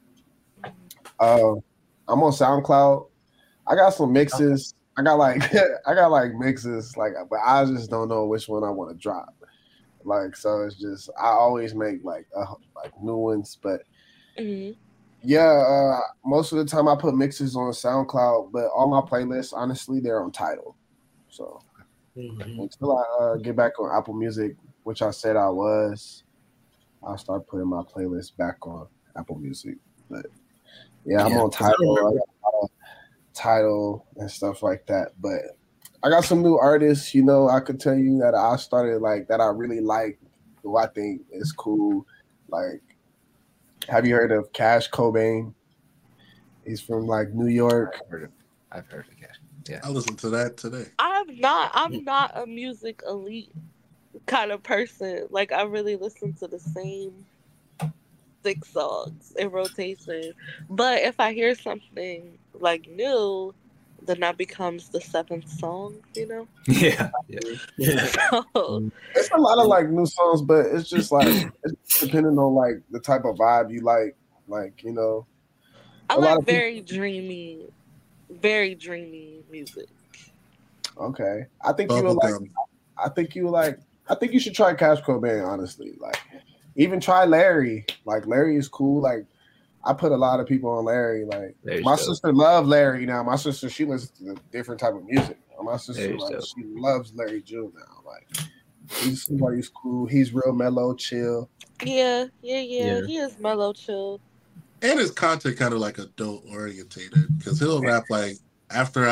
uh, I'm on SoundCloud. I got some mixes. I got like I got like mixes, like, but I just don't know which one I want to drop. Like, so it's just I always make like uh, like new ones, but Mhm. yeah, uh, most of the time I put mixes on SoundCloud, but all my playlists, honestly, they're on Tidal. So Mhm. until I uh, get back on Apple Music, which I said I was, I'll start putting my playlist back on Apple Music. But yeah, I'm Yeah, on 'cause I Tidal. I remember- got a lot of Tidal and stuff like that. But I got some new artists, you know, I could tell you that I started like that I really like, who I think is cool. Like, have you heard of Cash Cobain? He's from like New York. I've heard of, I've heard of Cash. Yeah. I listened to that today. I'm not I'm not a music elite kind of person. Like I really listen to the same six songs in rotation. But if I hear something like new, then that becomes the seventh song, you know? Yeah. Yeah. Yeah. So It's a lot of like new songs, but it's just like it's depending on like the type of vibe you like. Like, you know, I A lot like of people- very dreamy, very dreamy music. okay. I think you would like Bubblegum. I think you would like I think you should try Cash Cobain, honestly. Like even try Larry. Like Larry is cool. Like I put a lot of people on Larry. Like Larry's my dope. sister loved Larry now. My sister, she listens to a different type of music. My sister, Larry's like, dope. she loves Larry June now. Like he's somebody's cool. He's real mellow, chill. Yeah, yeah, yeah. Yeah. He is mellow chill. And his content kind of like adult orientated because he'll rap like after I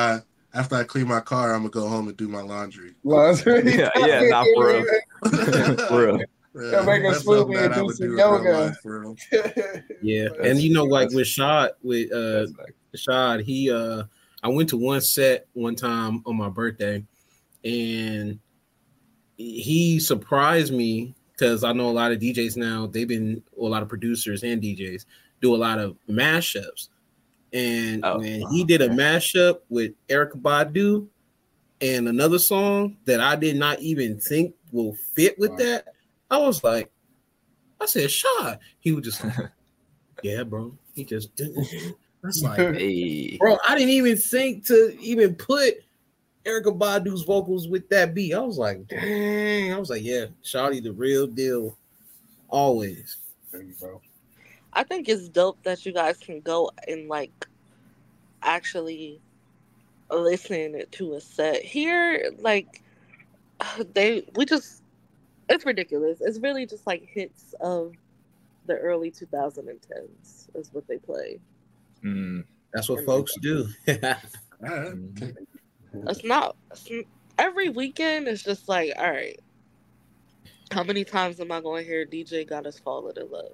after I clean my car, I'm gonna go home and do my laundry. yeah, yeah, not for real. For real. Yeah, make a that's smoothie something that and I do would some do in yoga. real life, for real. Yeah, That's- and you know, like that's- with Shad, with uh, That's like, Shad, he uh, I went to one set one time on my birthday, and he surprised me because I know a lot of D Js now. They've been well, a lot of producers and D Js do a lot of mashups, and Oh, when he did a mashup with Erykah Badu and another song that I did not even think will fit with Wow. that, I was like, I said, Shad. He was just like, yeah, bro. He just didn't. That's like, hey, bro, I didn't even think to even put Erykah Badu's vocals with that beat. I was like, dang. I was like, yeah, Shawty the real deal. Always. There you go. I think it's dope that you guys can go and like actually listen to a set. Here, like they we just it's ridiculous. It's really just like hits of the early two thousand tens is what they play. mm, That's what folks do. All right. mm. Okay. It's not it's, every weekend it's just like, all right, how many times am I going to hear D J Got Us Falling in Love?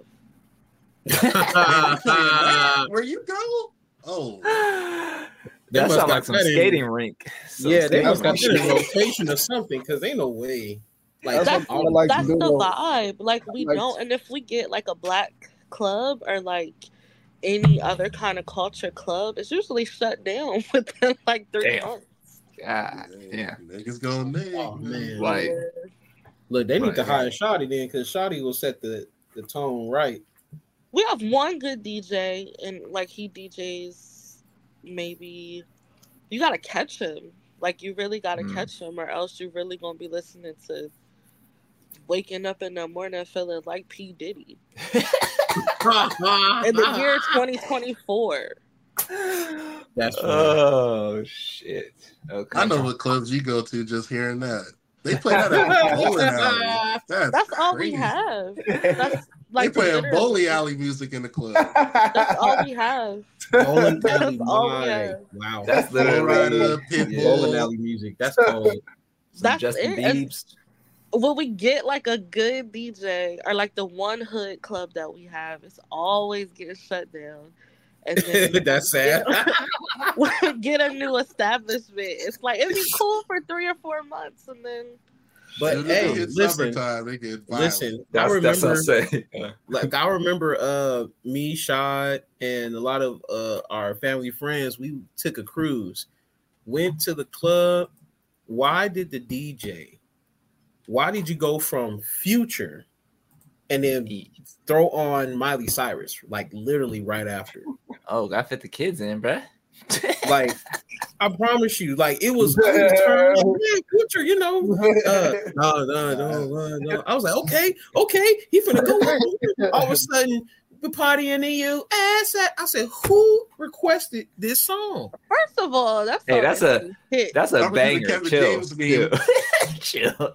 Where you go? Oh, They that must sounds got like some that in- skating rink. Some yeah, they skating must got rink. that in rotation or something because ain't no way. Like, That's That's, what I like to that's do, the though. vibe. Like we I like don't, and if we get like a black club or like any other kind of culture club, it's usually shut down within like three Damn. months. God, yeah. Niggas gonna nig. Oh, man. Like, look, they need Right, to hire right. Shawty then because Shawty will set the, the tone right. We have one good D J, and like he D Js. Maybe you gotta catch him. Like you really gotta Mm. catch him, or else you really gonna be listening to waking up in the morning feeling like P Diddy in the year twenty twenty-four. That's funny. oh shit. Okay. I know what clubs you go to just hearing that. They play that at bowling alley. That's, That's all we crazy. have. That's like they playing literally- bowling alley music in the club. That's all we have. Bowling That's alley, all we my- have. wow. That's Bull literally Rider, yeah, Pitbull. Bowling alley music. That's cold. some That's Justin it. And Biebs. when we get like a good D J or like the one hood club that we have, it's always getting shut down. And then That's sad. we get a new establishment. It's like it'd be cool for three or four months, and then But Soon as hey, it hit listen, summertime, they get violent. listen. I That's, that's what remember, I say. Yeah. like I remember, uh, me, Shad, and a lot of uh our family friends. We took a cruise, went to the club. Why did the D J? Why did you go from Future, and then throw on Miley Cyrus like literally right after? Oh, gotta fit the kids in, bruh. Like, I promise you, like it was on the turn, yeah, Future, you know. Uh, no, no, no, no, no. I was like, okay, okay, he finna go. All of a sudden, the party in the U S. I said, who requested this song? first of all, that's Hey, that's a- hit. That's a That was the banger. Kevin Chill. James meme. Chill. Chill.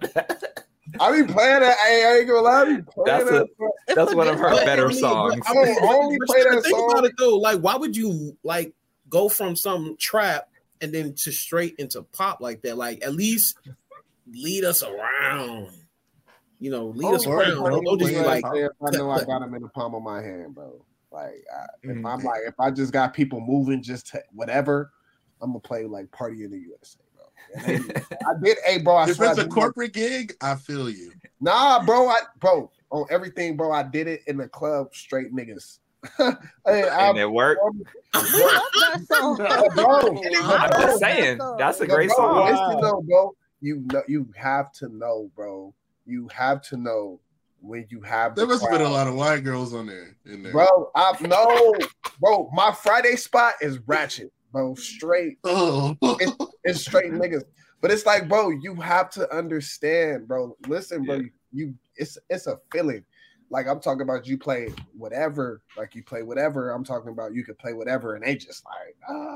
I be playing that. I, I ain't gonna lie. I be playing That's that. It's That's a one good of her song. better I mean, songs. but- I don't only but play you gotta that think song. about it though. Like, why would you like go from some trap and then to straight into pop like that? Like, at least lead us around. You know, lead us Oh, around. bro, Don't just be play like, if I know I got them in the palm of my hand, bro. Like, I, if Mhm. I'm like, if I just got people moving, just to whatever, I'm gonna play like Party in the U S A, bro. And they- I did, hey, bro. I If swear it's I a did, corporate gig, I feel you. nah, bro. I, bro, on everything, bro. I did it in the club, straight niggas. hey, I, And it worked. We love that song. Bro, I'm bro, just saying. That's a But great bro, song. listen though, bro. You know, you have to know, bro. You have to know when you have the There must have been a crowd. lot of white girls on there. In there. Bro, I no, bro. My Friday spot is ratchet, bro. Straight, Oh. it's straight niggas. But it's like, bro, you have to understand, bro. Listen, bro. Yeah. You, it's it's a feeling. Like I'm talking about, you play whatever, like you play whatever. I'm talking about you could play whatever, and they just like,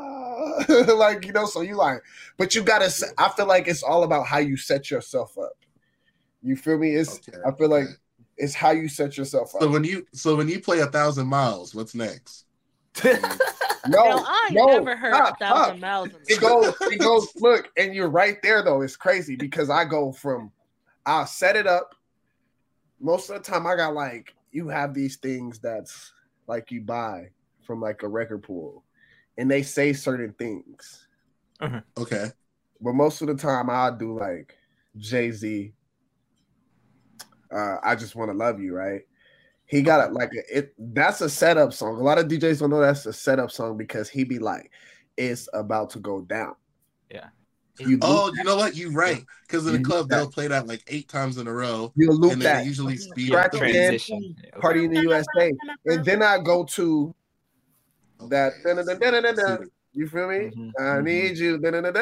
ah, like you know. So you like, but you gotta. se- I feel like it's all about how you set yourself up. You feel me? It's. Okay, I feel like okay. it's how you set yourself up. So when you so when you play a thousand miles, what's next? No, Yo, I ain't no, never heard stop, a thousand stop. miles. In It goes, it goes. Look, and you're right there though. It's crazy because I go from, I'll set it up. Most of the time, I got like you have these things that's like you buy from like a record pool, and they say certain things. Uh-huh. Okay, but most of the time, I'll do like Jay-Z. Uh, I just want to love you, right? He got it like a, it. That's a setup song. A lot of D Js don't know that's a setup song because he be like, "It's about to go down." Yeah. You oh, that. you know what? You're right. Because in you the club, they'll that. play that like eight times in a row. You loop and that. They usually speed Track up the transition. Again, Party in the U S A, and then I go to that. Okay. You feel me? Mm-hmm. I need you.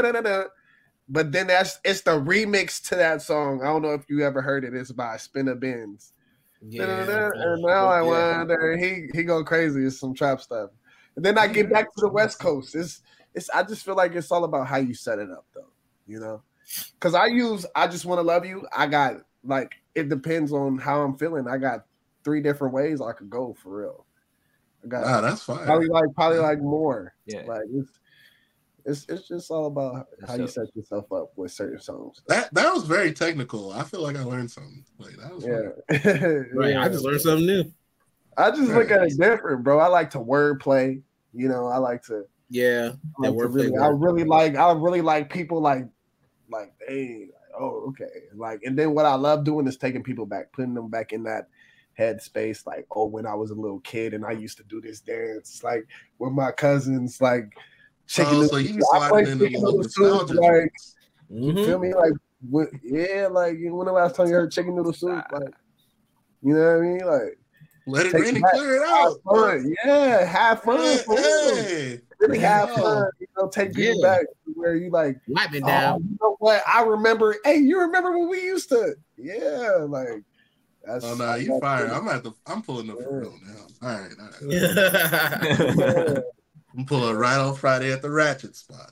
But then that's it's the remix to that song. I don't know if you ever heard it. It's by Spinner Benz. Yeah, and now I wonder he he go crazy. It's some trap stuff. And then I get back to the West Coast. It's it's I just feel like it's all about how you set it up though, you know? Cause I use I Just Want to Love You. I got like it depends on how I'm feeling. I got three different ways I could go for real. I got wow, that's fine. Probably like probably like more. Yeah. Like it's It's it's just all about how so, you set yourself up with certain songs. That that was very technical. I feel like I learned something. Like that was yeah. Right. Yeah. I just learned something new. I just right. look at it different, bro. I like to wordplay. You know, I like to. Yeah. I, like to really, I really like. I really like people like, like, hey, like, oh, okay, like, and then what I love doing is taking people back, putting them back in that headspace. Like, oh, when I was a little kid and I used to do this dance, like with my cousins, like. Chicken oh, so you sliding in the little nostalgia. Like, mm-hmm. You feel me? Like, what, yeah, like when the last time you heard chicken noodle soup? Like, you know what I mean? Like, let it rain and clear it out. Fun. Yeah, have fun. Hey, hey. Really have fun. You know, take people yeah. back to where you like. Wipe me oh, down. You know what? I remember. Hey, you remember when we used to? Yeah, like. That's, oh no, nah, you fire! I'm at the. I'm pulling up for real now. All right, all right. Yeah. yeah. I'm pulling right on Friday at the Ratchet spot.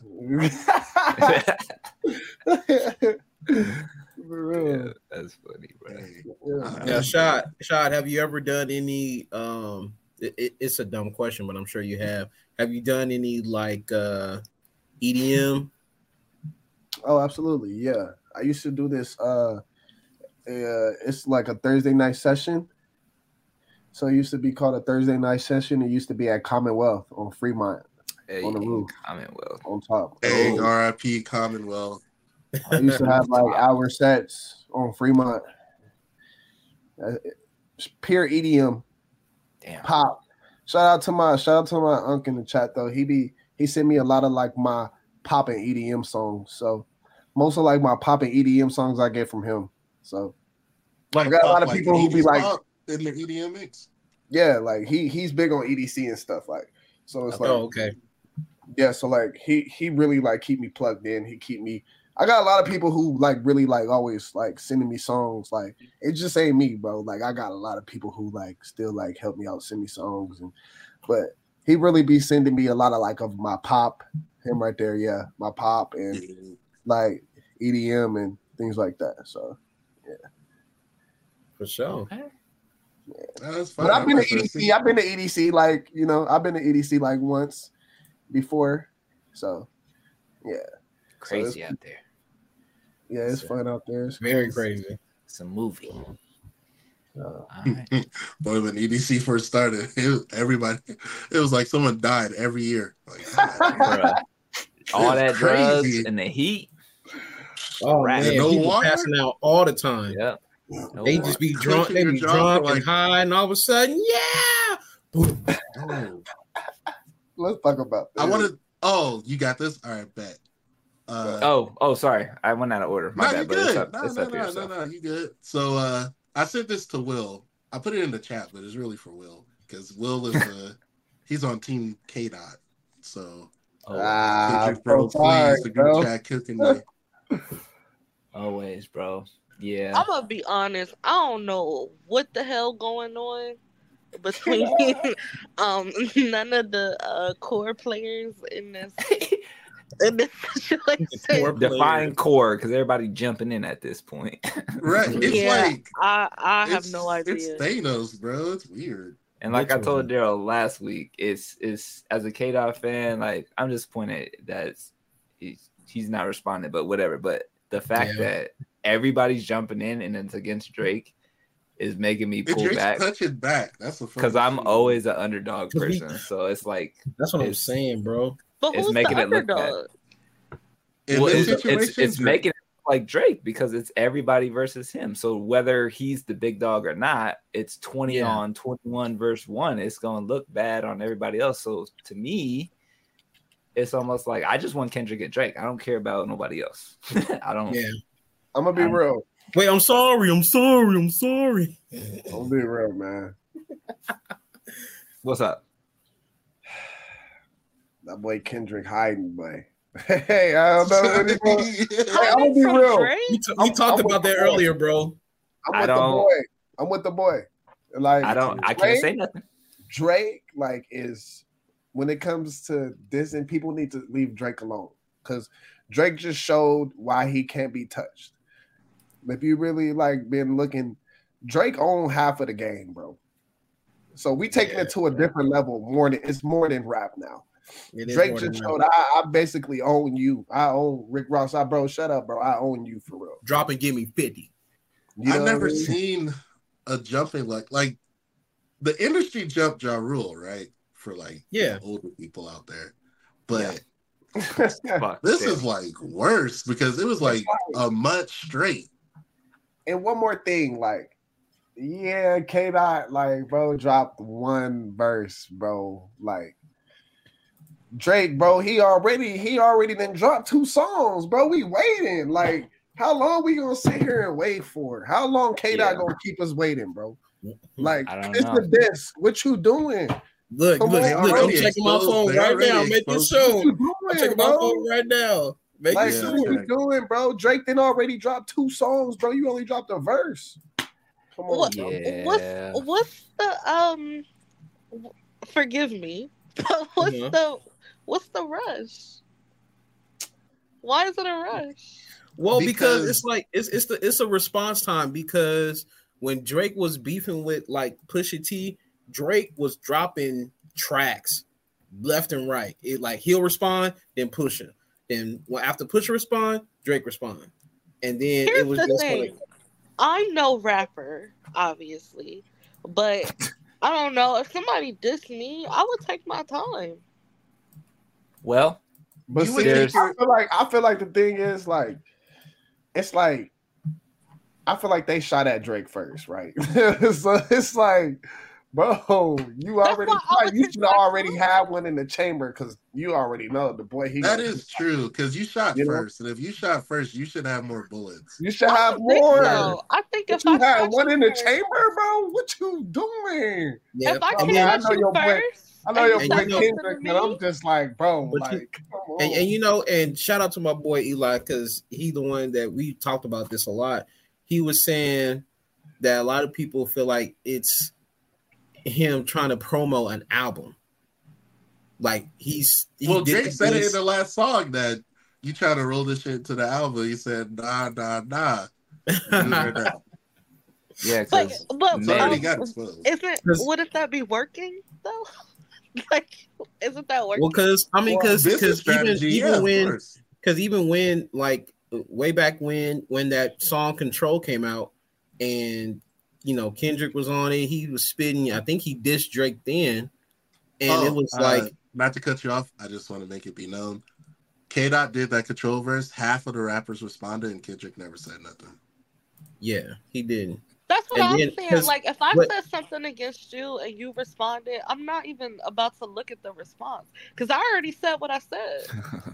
Yeah, that's funny, bro. Yeah, yeah Shot, Shot, have you ever done any? Um, it, it, it's a dumb question, but I'm sure you have. Have you done any like uh, E D M? Oh, absolutely. Yeah, I used to do this. Uh, uh, it's like a Thursday night session. So it used to be called a Thursday night session. It used to be at Commonwealth on Fremont, hey, on the roof, Commonwealth on top. Hey, R I P Commonwealth. I used to have like hour sets on Fremont. Uh, pure E D M, damn pop. Shout out to my shout out to my uncle in the chat though. He be he sent me a lot of like my pop and E D M songs. So most of like my pop and E D M songs I get from him. So like I got pop, a lot of like people who be like. In the E D M mix, yeah, like he he's big on E D C and stuff, like so. It's like, oh, okay, yeah. So like he he really like keep me plugged in. He keep me. I got a lot of people who like really like always like sending me songs. Like it just ain't me, bro. Like I got a lot of people who like still like help me out, send me songs, and but he really be sending me a lot of like of my pop. Him right there, yeah, my pop and mm-hmm. like E D M and things like that. So yeah, for sure. Okay. Yeah. That's fine. But I've been to E D C. I've been to E D C like you know. I've been to E D C like once before, so yeah. Crazy so out there. Yeah, it's fun out there. It's very crazy. It's a movie. Uh, right. But when E D C first started, it was, everybody, it was like someone died every year. Like, all that drugs crazy. And the heat. Oh man, no people water? Passing out all the time. Yeah. No they water. Just be drunk, they be drunk like, and high, and all of a sudden, yeah. Oh. Let's talk about this. I want to. Oh, you got this. All right, bet. Uh, oh, oh, sorry, I went out of order. My no, bad, you but good. It's up, no, it's no, up no, here, no, so. no, you good. So, uh, I sent this to Will. I put it in the chat, but it's really for Will because Will is uh, he's on Team K Dot. So, oh, ah, Kendrick, bro, please, sorry, the group bro. chat cooking me. Always, bro. Yeah. I'm gonna be honest. I don't know what the hell going on between um none of the uh, core players in this in this situation. Define core because everybody jumping in at this point. Right. It's yeah, like I I have no idea. It's Thanos, bro. It's weird. And like I told Literally. Daryl last week, it's it's as a K-Dot fan, like I'm disappointed that he's he's not responding, but whatever. But the fact Yeah. that everybody's jumping in and it's against Drake is making me And pull Drake's back touching back. That's the because I'm always an underdog 'Cause he- person. So it's like That's what I'm It's- saying, bro. But It's who's making the it look bad. underdog? in well, this it's, situation. it's, it's Drake- making it like Drake because it's everybody versus him. So whether he's the big dog or not, it's twenty Yeah. on twenty-one versus one. It's going to look bad on everybody else. So to me, it's almost like I just want Kendrick and Drake. I don't care about nobody else. I don't. Yeah. I'm gonna be I'm- real. Wait, I'm sorry. I'm sorry. I'm sorry. I'm gonna be real, man. What's up? That boy Kendrick hiding, boy. Hey, I don't know what he wants. Yeah. I'm gonna be From real. Drake? We, t- we I'm- talked I'm about with that the boy. earlier, bro. I'm I with the don't- boy. I'm with the boy. Like I don't. I Drake, can't say nothing. Drake, like, is when it comes to this, and people need to leave Drake alone because Drake just showed why he can't be touched. If you really like been looking, Drake own half of the game, bro. So we taking it to a different level. More than it's more than rap now. It is Drake more just than showed that. I, I basically own you. I own Rick Ross. I bro, shut up, bro. I own you for real. Drop and give me fifty. You know I've what I never mean? seen a jumping like like the industry jumped Ja Rule, right? For like Yeah. older people out there. But Fuck. this damn. is like worse because it was like a month straight. And one more thing, like, yeah, K Dot, like, bro, dropped one verse, bro. Like, Drake, bro, he already, he already done dropped two songs, bro. We waiting. Like, how long we gonna sit here and wait for? How long K Dot Yeah. gonna keep us waiting, bro? Like, I don't it's know. the disc. What you doing? Look, Come look, on, look. I'm already checking my exposed- phone they right already now. Make this exposed- show. What you I'm doing, checking my bro? phone right now. Make Like, it Yeah. what sure. you doing, bro? Drake then already dropped two songs, bro. You only dropped a verse. Come on, What, bro. Yeah. what's what's the um? w- Forgive me, but what's Mhm. the what's the rush? Why is it a rush? Well, because, Because- it's like it's it's the it's a response time because when Drake was beefing with like Pusha T, Drake was dropping tracks left and right. It like he'll respond, then Pusha. Then well, after Pusha respond, Drake respond. And then Here's it was the just thing. like, I'm no rapper, obviously, but I don't know if somebody dissed me, I would take my time. Well, But You would see, think I you're- feel like I feel like the thing is like it's like I feel like they shot at Drake first, right? So it's like, bro, you That's already why I would you take should my already time. have one in the chamber because you already know the boy. He That is true because you shot You know? first, and if you shot first, you should have more bullets. you should I have don't think more. so. I think But if you I had shot one you in the first- chamber, bro. What you doing? yeah. If I I can mean, I shot know you your boy- first, I know and your you boy said something to Kendrick, me, and I'm just like, bro, But you- like, come on. And, and you know, and shout out to my boy Eli because he the one that we talked about this a lot. He was saying that a lot of people feel like it's him trying to promo an album. Like he's he Well, did Drake the said it in diss. the last song that you try to roll this shit to the album. He said, nah, nah, nah. Do it right now. yeah, but because but It's Man. already um, got exposed. isn't Cause- wouldn't that be working though? Like, isn't that working? Well, because I mean, because Business because even strategy, even yeah, of when course. because even when like way back when when that song Control came out and you know Kendrick was on it, he was spitting. I think he dissed Drake then, and Oh, it was uh, like not to cut you off, I just want to make it be known. K Dot did that Control verse. Half of the rappers responded, and Kendrick never said nothing. yeah, he didn't. That's what And I'm then- saying. 'cause Like, if I what- said something against you and you responded, I'm not even about to look at the response because I already said what I said.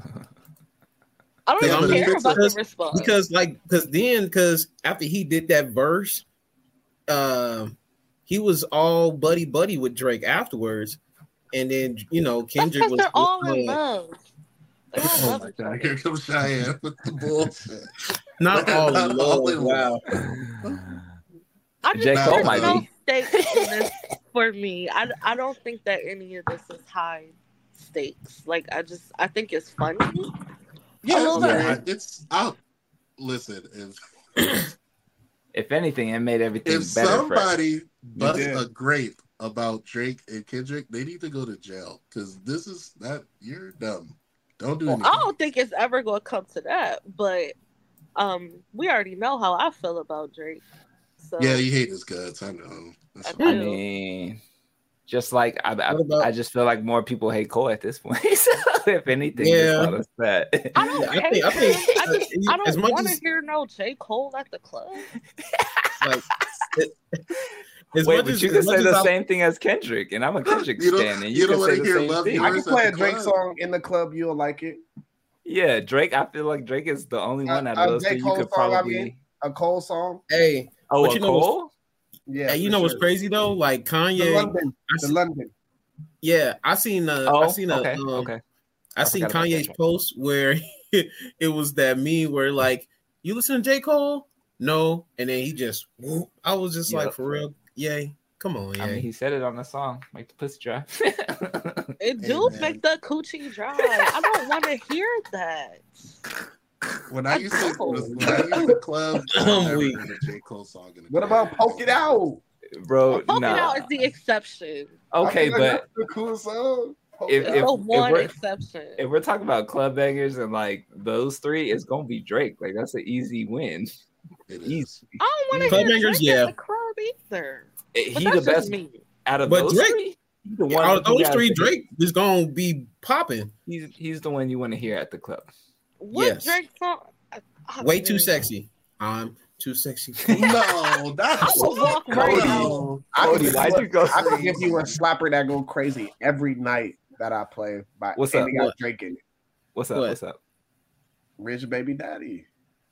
I don't Yeah, even but care it's- about the because- response. Because like because then because after he did that verse, um, he was all buddy buddy with Drake afterwards, and then you know That's Kendrick because was they're all was, in uh, love. They all Oh love my each god, other. here comes Cheyenne with the bullshit. not all Not in all love. in Wow. I just J. Cole there's might no be. stakes in this for me. I, I don't think that any of this is high stakes. Like, I just I think it's funny. Yeah, Oh, it's, not, yeah. it's out. Listen, if if anything, it made everything if better. For somebody busts did. a grape about Drake and Kendrick, they need to go to jail because this is that you're dumb. Don't do Well, anything. I don't think it's ever going to come to that, but um, we already know how I feel about Drake. So Yeah, you hate his guts. I know. That's I I do. mean, just like I, I, What about- I just feel like more people hate Cole at this point. So if anything, Yeah. it's not as bad. I don't Yeah, I hate think- I think, him. I, just, uh, I as don't much want to as- hear no J. Cole at the club. Like, as Wait, much but as- you as can much say the as I- same thing as Kendrick, and I'm a Kendrick You don't- stan, and you you, don't can wanna say the hear same Love thing. Yours I can at play the a Drake club. song in the club. You'll like it. Yeah, Drake. I feel like Drake is the only one Uh, out uh, of those J. two you Cole could song, I probably. mean. A Cole song. Hey, Oh, but a you know what's- Cole? Yeah. hey, you for know what's sure. crazy though? Like The Kanye. London. I The see- London. yeah, I seen. Uh, Oh, I seen. A, okay, um, okay. I I seen forgot about that Kanye's track. post where it was that meme where like, you listen to J. Cole? No, and then he just. whoop. I was just like, Yep. for real, yay! Come on, I mean, yay! he said it on the song, make the pussy dry. It Hey, do man. make the coochie dry. I don't want to hear that. When I used to Oh. when I used to club, I I'm never weak. heard a J. Cole song in the What club. about Poke It Out? Bro, Poke nah. It Out is the exception. Okay, I feel like but that's the cool song. Poke if- It It's if- the Out. one we're- exception. if we're talking about club bangers and like those three, it's gonna be Drake. Like that's an easy win. It is. Easy. I don't want to Club hear bangers, Drake yeah. at the club either. But He that's the just best me. out of But those Drake- three. He's the one. Out of who those has three, the- Drake is gonna be popping. He's he's the one you want to hear at the club. What Yes. Drake song? I- I Way mean, too sexy. I'm too sexy. No, that's I will walk right Cody. out. no. I Cody, could, why'd give you you go a- I could crazy? give you a slapper that go crazy every night that I play by What's and up? they got What? Drake in it. What's up? What? What's up? Rich Baby Daddy.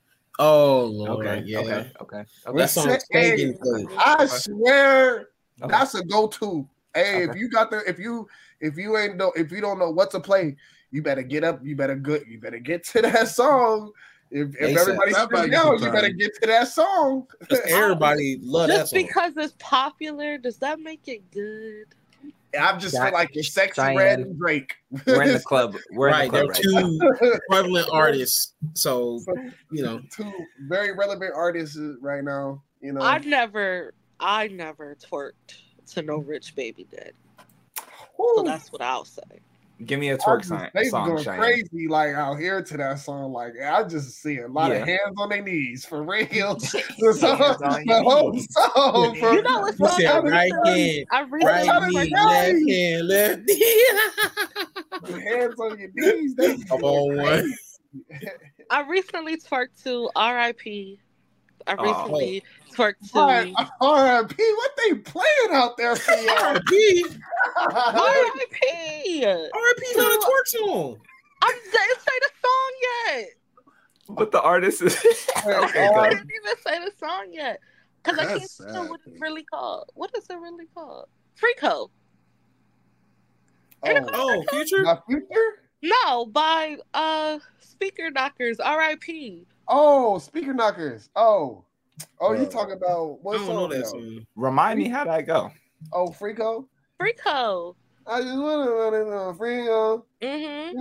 Oh Lord, Okay, yeah. okay, okay, okay. That song's Hey, still getting played. I swear Okay. that's a go-to. Hey, if Okay. you got the if you if you ain't know if you don't know what to play, you better get up, you better good, you better get to that song. If, if ASAP. everybody's That might sitting be down, some you better time. get to that song. Everybody love that Just song. because it's popular, does that make it good? I just feel like it's sexy Cheyenne. red and Drake. We're in the club. We're Right, in the they're club right now. two prevalent artists, so you know. Two very relevant artists right now. You know, I never, I never twerked to no Rich Baby Daddy. Woo. So that's what I'll say. Give me a I twerk just- sign, they song, going Cheyenne. crazy like out here to that song. Like I just see a lot Yeah. of hands on their knees for real. the Hands song, on your the whole knees. song. From, You know what's You song said I right recently, hand, I recently right Trying to knee, twerked say- left hand, left knee. hands on your knees. They Come on, one. I recently twerked to R I P. I Oh. recently twerked to R I P, what they playing out there for y'all? R P, R I P. R P not a twerk song. I didn't say the song yet. But the artist is okay. I Go. didn't even say the song yet. Because I can't That's know sad, what it's man. really called. What is it really called? Freako. Oh, Oh, Future. my future? No, by uh Speaker Knockers, R I P. Oh, speaker knockers. Oh, oh, you Bro. talking about I what don't know song? that though? song. Remind me how that go. Oh, Freako. Freako. I just want to run it on Freako. Mm-hmm.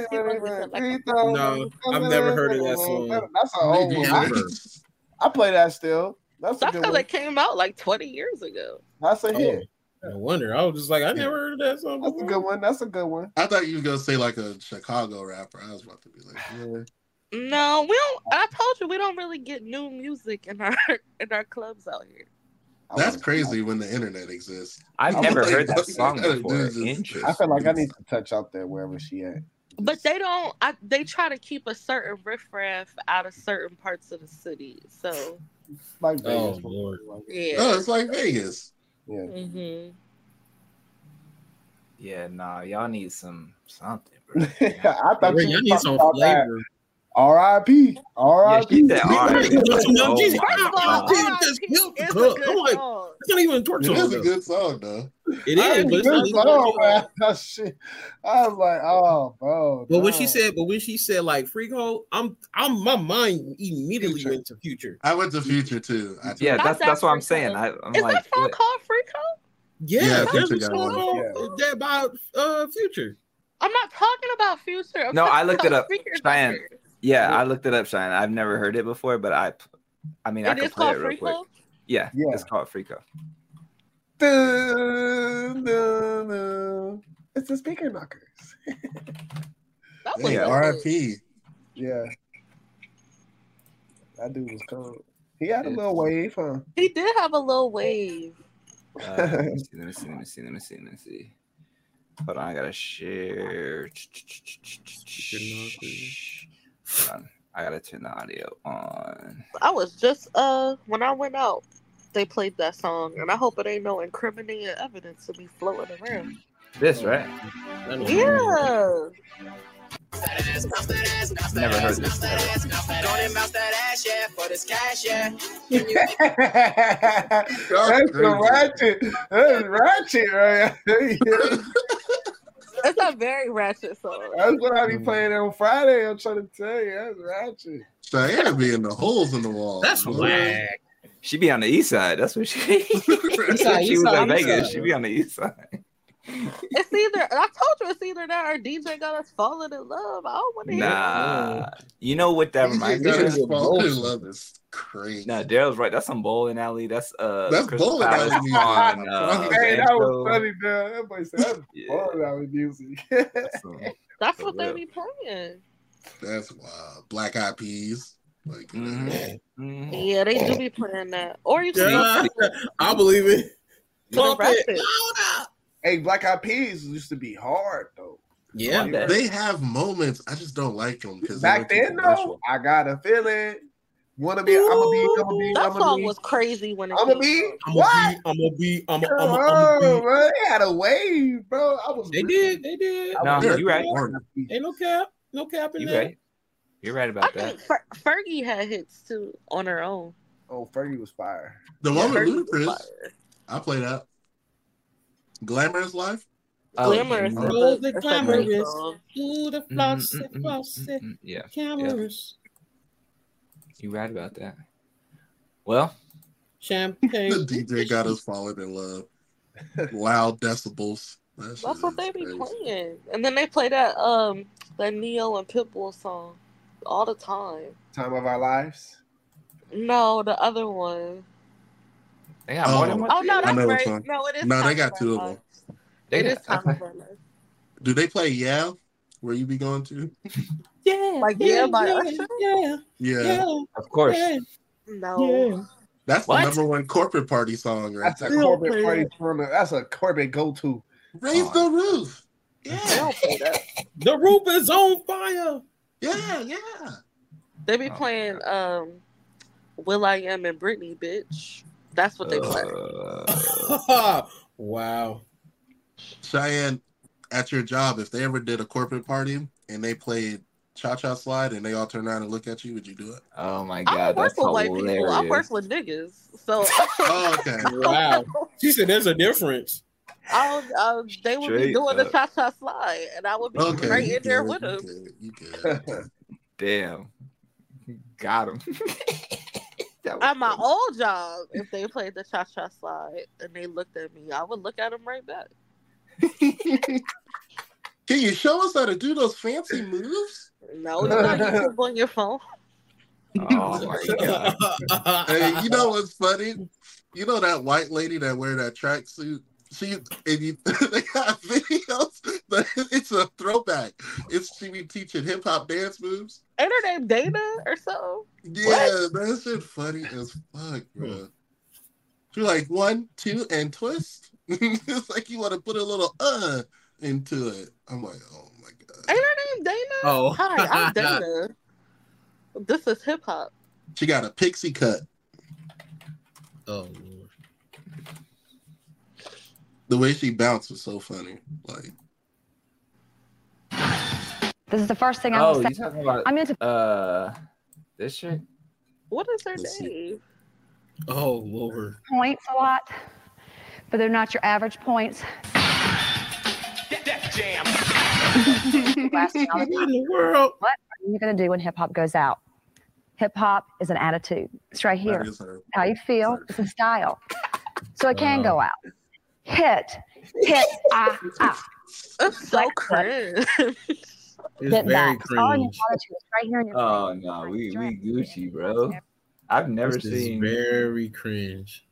No, I've never heard of that song. That's an old one. I, Never. I play that still. That's a That's good because one. it came out like twenty years ago. That's a hit. No wonder. I was just like, I never heard of that song. That's a good one. That's a good one. I thought you were gonna say like a Chicago rapper. I was about to be like, yeah. No, we don't. I told you we don't really get new music in our in our clubs out here. I That's wanna- crazy when the internet exists. I've I'm never like, heard that what song kind of before. news is- Interesting. I feel like I need to touch out there wherever she at. But they don't. I, they try to keep a certain riffraff out of certain parts of the city. So Like Oh, Vegas. Lord. yeah. Oh, it's like Vegas. Yeah. Mm-hmm. Yeah, nah, y'all need some something, bro. I thought Bro, you y'all were need talking some about that. flavor. R I P. R I Yeah, P. she said all right. You want some young Oh Jesus? my First of all, God. Dude, R I P that's guilt is a cup. good I'm like- song. It's not even a twerk It song. is a though. good song though. It I is, but it's not good even a song, twerk man. song. That shit. I was like, oh, bro. But when she no. said, but when she said like Freako, I'm, I'm, my mind immediately Future. went to Future. I went to Future too. I Yeah, Not that's that that's what I'm Freako. saying. I, I'm Is like, that song what? called Freako? Yeah, Yeah, there's Future a got song one. about that about uh Future. I'm not talking about Future. I'm No, talking I looked it about up. Speaker Cheyenne. Knockers. Yeah, I looked it up, Shine. I've never heard it before, but I, I mean, I It could is play called it real quick. Freako. Yeah, Yeah. it's called Freako. Dun, dun, dun. It's the speaker knockers. That was Hey, good. R I P. Yeah. That dude was cold. He had a little wave, huh? He did have a little wave. Uh, let me see. Let me see. Let me see. Let me see. Let me see. Hold on, I gotta share. Hold on, I gotta turn the audio on. I was just uh when I went out, they played that song, and I hope it ain't no incriminating evidence to be floating around. This, right? Yeah. Never heard this. Ever. That's the ratchet. That's ratchet, right? It's a very ratchet song. That's what I be playing on Friday. I'm trying to tell you, that's ratchet. Cheyenne be in the holes in the wall. That's whack. She be on the east side. That's what she. side, she east was side, in east Vegas. side. She be on the east side. It's either I told you it's either that or D J got us falling in love. I don't want to hear Nah, you know what that D J reminds me got of? his fall in love is crazy. Nah, Daryl's right. That's some bowling alley. That's uh, That's Crystal bowling Palace alley music. on, uh, Hey, that was Banjo. funny, dude. That boy said that's Yeah. ballin' out with music. That's some- That's For what they real. be playing. That's wild. Black Eyed Peas. Like, Mhm. Mhm. Yeah, they do be playing that. Or you can Yeah, I believe it. go Pump to it it. louder. Hey, Black Eyed Peas used to be hard though. Yeah. One day. they have moments. I just don't like them because Back then, though, I got a feeling. Wanna be? I'ma be. I'ma be. That I'ma song be. was crazy when it I'ma came be. out. I'm What? a be. I'm a be. I'm a. Come I'm a. on, I'm a bro. They had a wave, bro. I was. be. They did. They did. I No, was you right. Ain't no cap. No cap in You there. right. You're right I about that. think Fer- Fergie had hits too on her own. Oh, Fergie was fire. The one with Fergie was Ludacris, fire. I play that. Glamorous Life. Oh, Glamorous. mm, is Oh, a- the it's a great glamorous. song. Ooh, the mm, floss, mm, mm, floss, mm, mm, yeah, cameras, you right about that. Well, champagne. The D J got us falling in love. Loud decibels. That shit That's what is they be crazy. playing. And then they play that um that Neo and Pitbull song all the time. Time of our lives. No, the other one. they got more than Oh. one. Oh no, I that's know which right. one. No, it is. No, they Time got Our two of them. Lives. They It got, is Time okay. of Our Lives. Do they play Yeah? Where you be going to? Yeah, Like yeah, by yeah, Usher? yeah, Yeah. yeah, of course. yeah, No. yeah. That's What? the number one corporate party song right That's a there. They don't Corbett play party. that. From the, that's a Corbett go-to. Raise Oh, the roof. They Yeah. don't play that. The roof is on fire. Yeah, yeah. They be Oh, playing um Will I Am and Britney, bitch. That's what they play. Uh, Wow. Cheyenne, at your job, if they ever did a corporate party and they played Cha Cha Slide and they all turn around and look at you, would you do it? oh my I god, don't work that's with white people. I work hilarious. with niggas. So Oh, okay. Wow. She said there's a difference. I would, I would- they would be Straight doing the up. cha cha slide, and I would be Okay. right you in there good, with you them. good, you good. Damn, got him. That was At my funny. old job, if they played the cha cha slide and they looked at me, I would look at them right back. Can you show us how to do those fancy moves? No, you got YouTube on your phone. Oh my god. Hey, you know what's funny? You know that white lady that wear that tracksuit? She and you, they got videos, but it's a throwback. It's she be teaching hip hop dance moves. Ain't her name Dana or something? Yeah, that shit funny as fuck, bro. She's like one, two, and twist. It's like you want to put a little uh into it. I'm like, oh my god. Ain't her name Dana? Oh. Hi, I'm Dana. This is hip hop. She got a pixie cut. Oh, Lord. The way she bounced was so funny. Like, This is the first thing I Oh, will you say. talking about I'm into uh this shit? What is her Let's see. name? Oh, Lord. points a lot, but they're not your average points. Last thing I'll- What in the world? What are you going to do when hip hop goes out? Hip hop is an attitude. It's right here. that is her. How you feel. It's a style. So it can Wow. go out. Hit, hit, ah, ah. It's so Like- cringe. It's Hit very that. It's all in your cringe. attitude. It's right here in your Oh face. no, It's we we right Gucci, here. bro. I've never This is seen very cringe.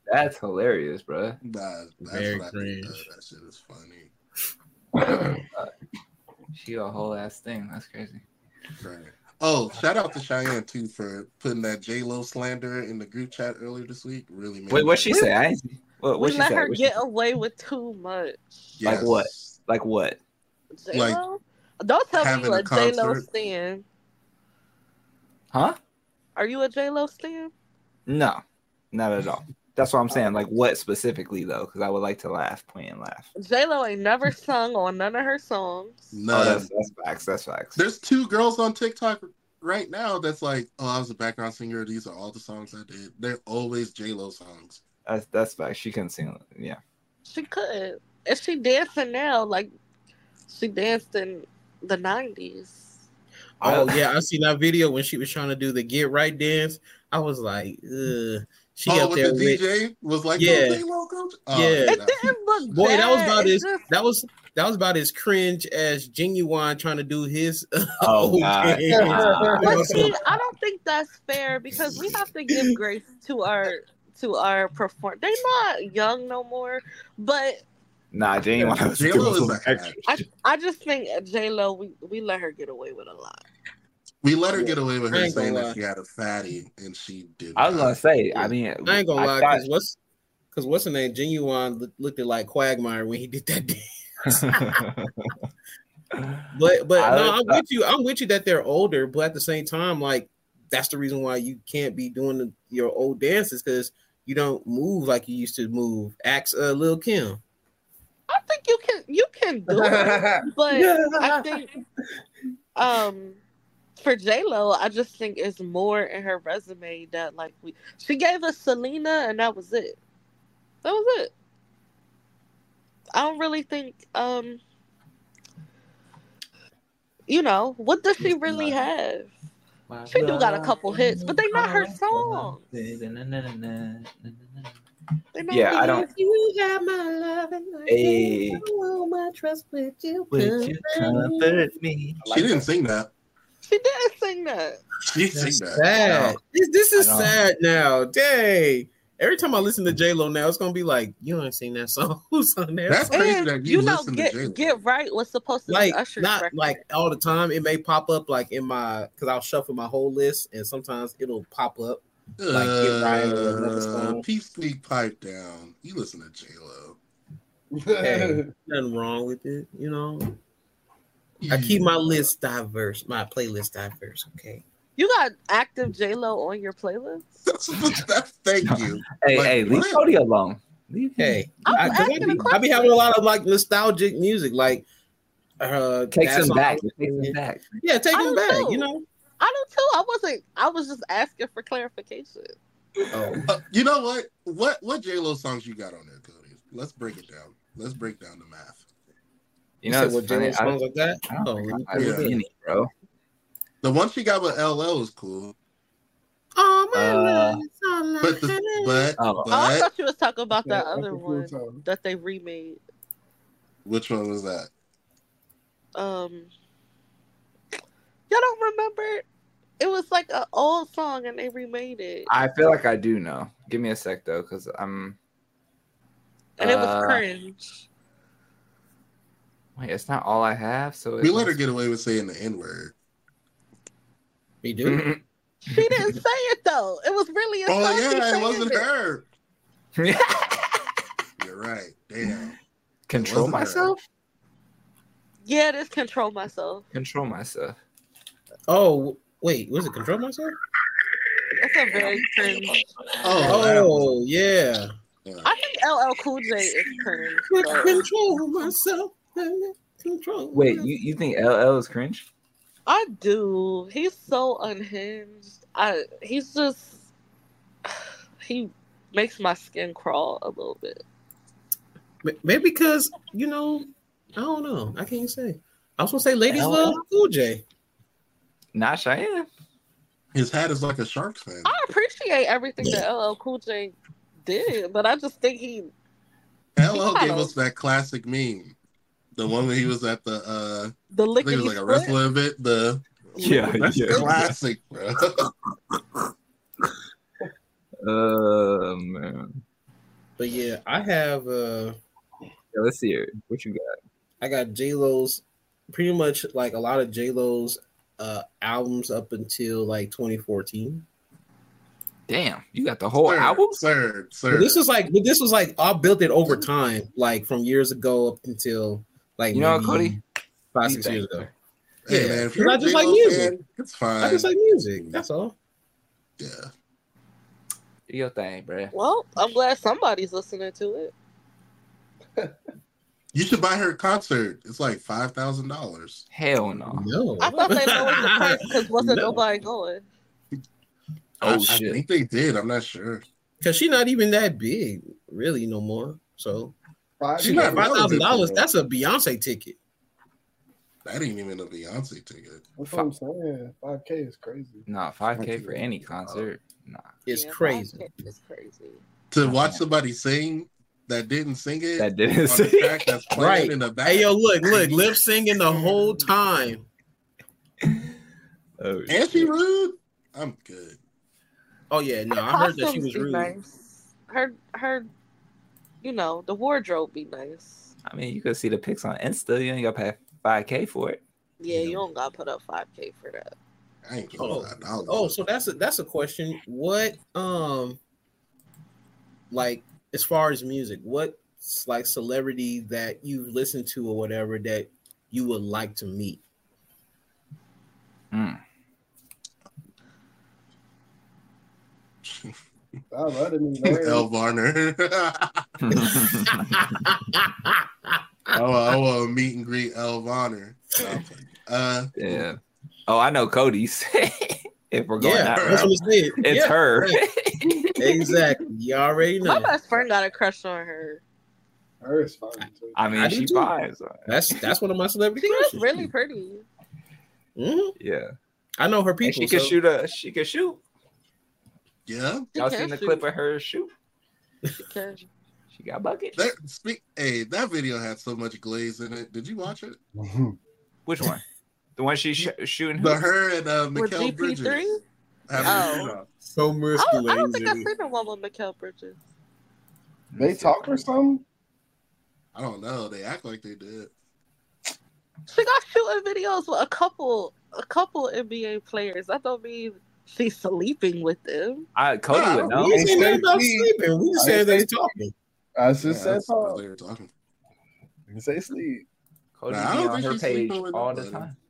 That's hilarious, bro. Nah, that's Very what I think. cringe. That shit is funny. She a whole ass thing. That's crazy. Right. Oh, shout out to Cheyenne too for putting that J Lo slander in the group chat earlier this week. Really made Wait, me what she happy. say? I ain't, what what we she let say? her What she get say? away with too much. Like what? Yes. Like what? J-Lo? Like, Don't tell me having you a a J Lo concert. stan. Huh? Are you a J Lo stan? No, not at all. That's what I'm saying. Like what specifically though? Because I would like to laugh, point and laugh. J Lo ain't never sung on none of her songs. None. Oh, that's that's facts. That's facts. There's two girls on TikTok right now that's like, oh, I was a background singer. These are all the songs I did. They're always J Lo songs. That's that's facts. She couldn't sing. Yeah. She could. If she dancing now, like she danced in the nineties. Oh yeah, I seen that video when she was trying to do the get right dance. I was like, ugh. She oh, up with there the with D J was like, Yeah. yeah, J Lo coach. Oh, Yeah. It that- didn't look boy. bad. That was about It as just- that was that was about as cringe as Genuine trying to do his. Oh, God. dance. Nah. But see, I don't think that's fair because we have to give grace to our to our perform. They not young no more, but Nah, Jane wanted to J do Lo is some a extra I shit. I just think J Lo we we let her get away with a lot. we let her get away with I her ain't gonna saying lie. that she had a fatty and she did. I was not. gonna say. I mean, I ain't gonna I lie, thought- because what's because what's the name? Genuine look- looked like Quagmire when he did that dance. But but I no, was- I'm with you. I'm with you that they're older, but at the same time, like that's the reason why you can't be doing the, your old dances because you don't move like you used to move. Ask uh, Lil Kim. I think you can you can do it, but I think um for J Lo, I just think it's more in her resume that like we she gave us Selena and that was it. That was it. I don't really think um you know, what does she really have? She do got a couple hits, but they not her songs. They not Yeah, I her- don't- You got my love and my Hey. care, all my trust with you. Would you comfort me? She didn't sing that. She did sing that. She didn't That's sing that. sad. No. This, this is I know. sad now. Dang. Every time I listen to J Lo now, it's gonna be like, you ain't seen that song. Who's on there? That's crazy And that you, you know, listen get to J Lo. get right was supposed to like be Usher's not record. like all the time. It may pop up like in my because I'll shuffle my whole list, and sometimes it'll pop up. like, Get Right or another song. Uh, Peep Squeak, pipe down. You listen to J Lo. Hey, nothing wrong with it, you know. I keep my list diverse, my playlist diverse. Okay. You got active J Lo on your playlist? That's, that's, thank you. Hey, Like, hey, leave what? Cody alone. Leave him. Hey, I'm I, 'cause I, asking a be, I be having a lot of like nostalgic music, like uh, Takes that him song- back. It takes him back. Yeah, take I him do back. too. You know. I do too. I wasn't. I was just asking for clarification. Oh, Uh, you know what? What what J Lo songs you got on there, Cody? Let's break it down. Let's break down the math. You know, said it's what funny. J-Lo I songs like that? I don't Oh, think let me I pull Yeah. it have up. any, bro. The one she got with L L is cool, Oh my Uh, love, it's all I but the have. but Oh. Oh, I but thought you was talking about that Yeah, other Uncle Cool one Time. that they remade. which one was that? Um, y'all don't remember? It was like an old song and they remade it, I feel like I do know. Give me a sec though, because I'm. and it was uh, cringe. Wait, it's not all I have. So it We let her must- get away with saying the N word. We do. She didn't say it though. It was really a Oh song. she yeah, it sang wasn't it. her. You're right. Damn. Control Wasn't her. myself. Yeah, this control myself. Control myself. Oh wait, was it Control Myself? That's a very cringe. Oh, that was- Oh yeah. yeah. I think L L Cool J is cringe. Can't but- control myself. Control. Wait, myself. you, you think L L is cringe? I do. He's so unhinged. I he's just he makes my skin crawl a little bit. Maybe because you know, I don't know. I can't say. I was gonna say ladies L- love Cool J. Not Cheyenne. His hat is like a Sharks fan. I appreciate everything that L L Cool J did, but I just think he L L he gave kinda- us that classic meme. The one where he was at the uh the I think it lickety was like a split. wrestling event. The Yeah, that's yeah. classic, bro. Oh man. But yeah, I have uh Yeah, let's see it. What you got? I got J Lo's pretty much like a lot of J Lo's uh albums up until like twenty fourteen. Damn, you got the whole Sir, album? Sir, sir. But this was like but this was like I built it over time, like from years ago up until like You know what, maybe Cody? five, You six think, years ago. man. Hey, Yeah, man, if because you're I a just like J-Lo music. fan, it's fine. I just like music. That's all. Yeah. Do your thing, bro. Well, I'm glad somebody's listening to it. You should buy her a concert. It's like five thousand dollars. Hell no. No. I thought they lowered the price because wasn't No. nobody going. Oh, I, shit. I think they did. I'm not sure. Because she's not even that big, really, no more. So Five She's she not got five thousand dollars. relevant. That's a Beyonce ticket. That ain't even a Beyonce ticket. That's what I'm saying. Five K is crazy. Nah, five K for any concert. Nah. It's Yeah, crazy. It's crazy. To watch somebody sing that didn't sing it That didn't on the say. track that's playing Right. in the back. Hey yo, look, look, lip singing the whole time. Oh, And she rude. I'm good. Oh yeah, no, Her I heard that she costumes was be rude. nice. Her, her, you know, the wardrobe be nice. I mean, you could see the pics on Insta. You ain't got to pay five K for it. Yeah, you don't gotta put up five K for that. I ain't Oh, gonna lie. oh, so that's a that's a question. What um, like as far as music, what like celebrity that you've listened to or whatever that you would like to meet? Mm. I love it. Man. El Varner. I want, I want to meet and greet El Varner. Uh, Yeah. Oh, I know Cody's. If we're going Yeah, that that's route, what it is. it's Yeah, her. right. Exactly. You already My know. best friend got a crush on her. Her is fine too. I mean, I do she too. fine. So. That's that's one of my celebrity She was crushes. really pretty. Mhm. Yeah. I know her And people. she can so- shoot a. She can shoot. yeah. She Y'all can seen the shoot. clip of her shoot? She can. She got buckets. That speak. Hey, that video had so much glaze in it. Did you watch it? Which one? The one she sh- shooting? The Who? her and uh, With Mikal G P Bridges. three? having Oh. a shootout. so much I don't, I don't think I've lazy. seen the one with Mikal Bridges. They talk or something? I don't know. They act like they did. She got shooting videos with a couple, a couple N B A players. That don't mean she's sleeping with them. I Cody Nah, would know. We didn't say nothing about Sleep. sleeping. We just I said they didn't say talking. I just Yeah, said that's what talk. they were talking. You can say sleep. Cody Nah, I be don't on think her she's page sleeping with all the nobody. time.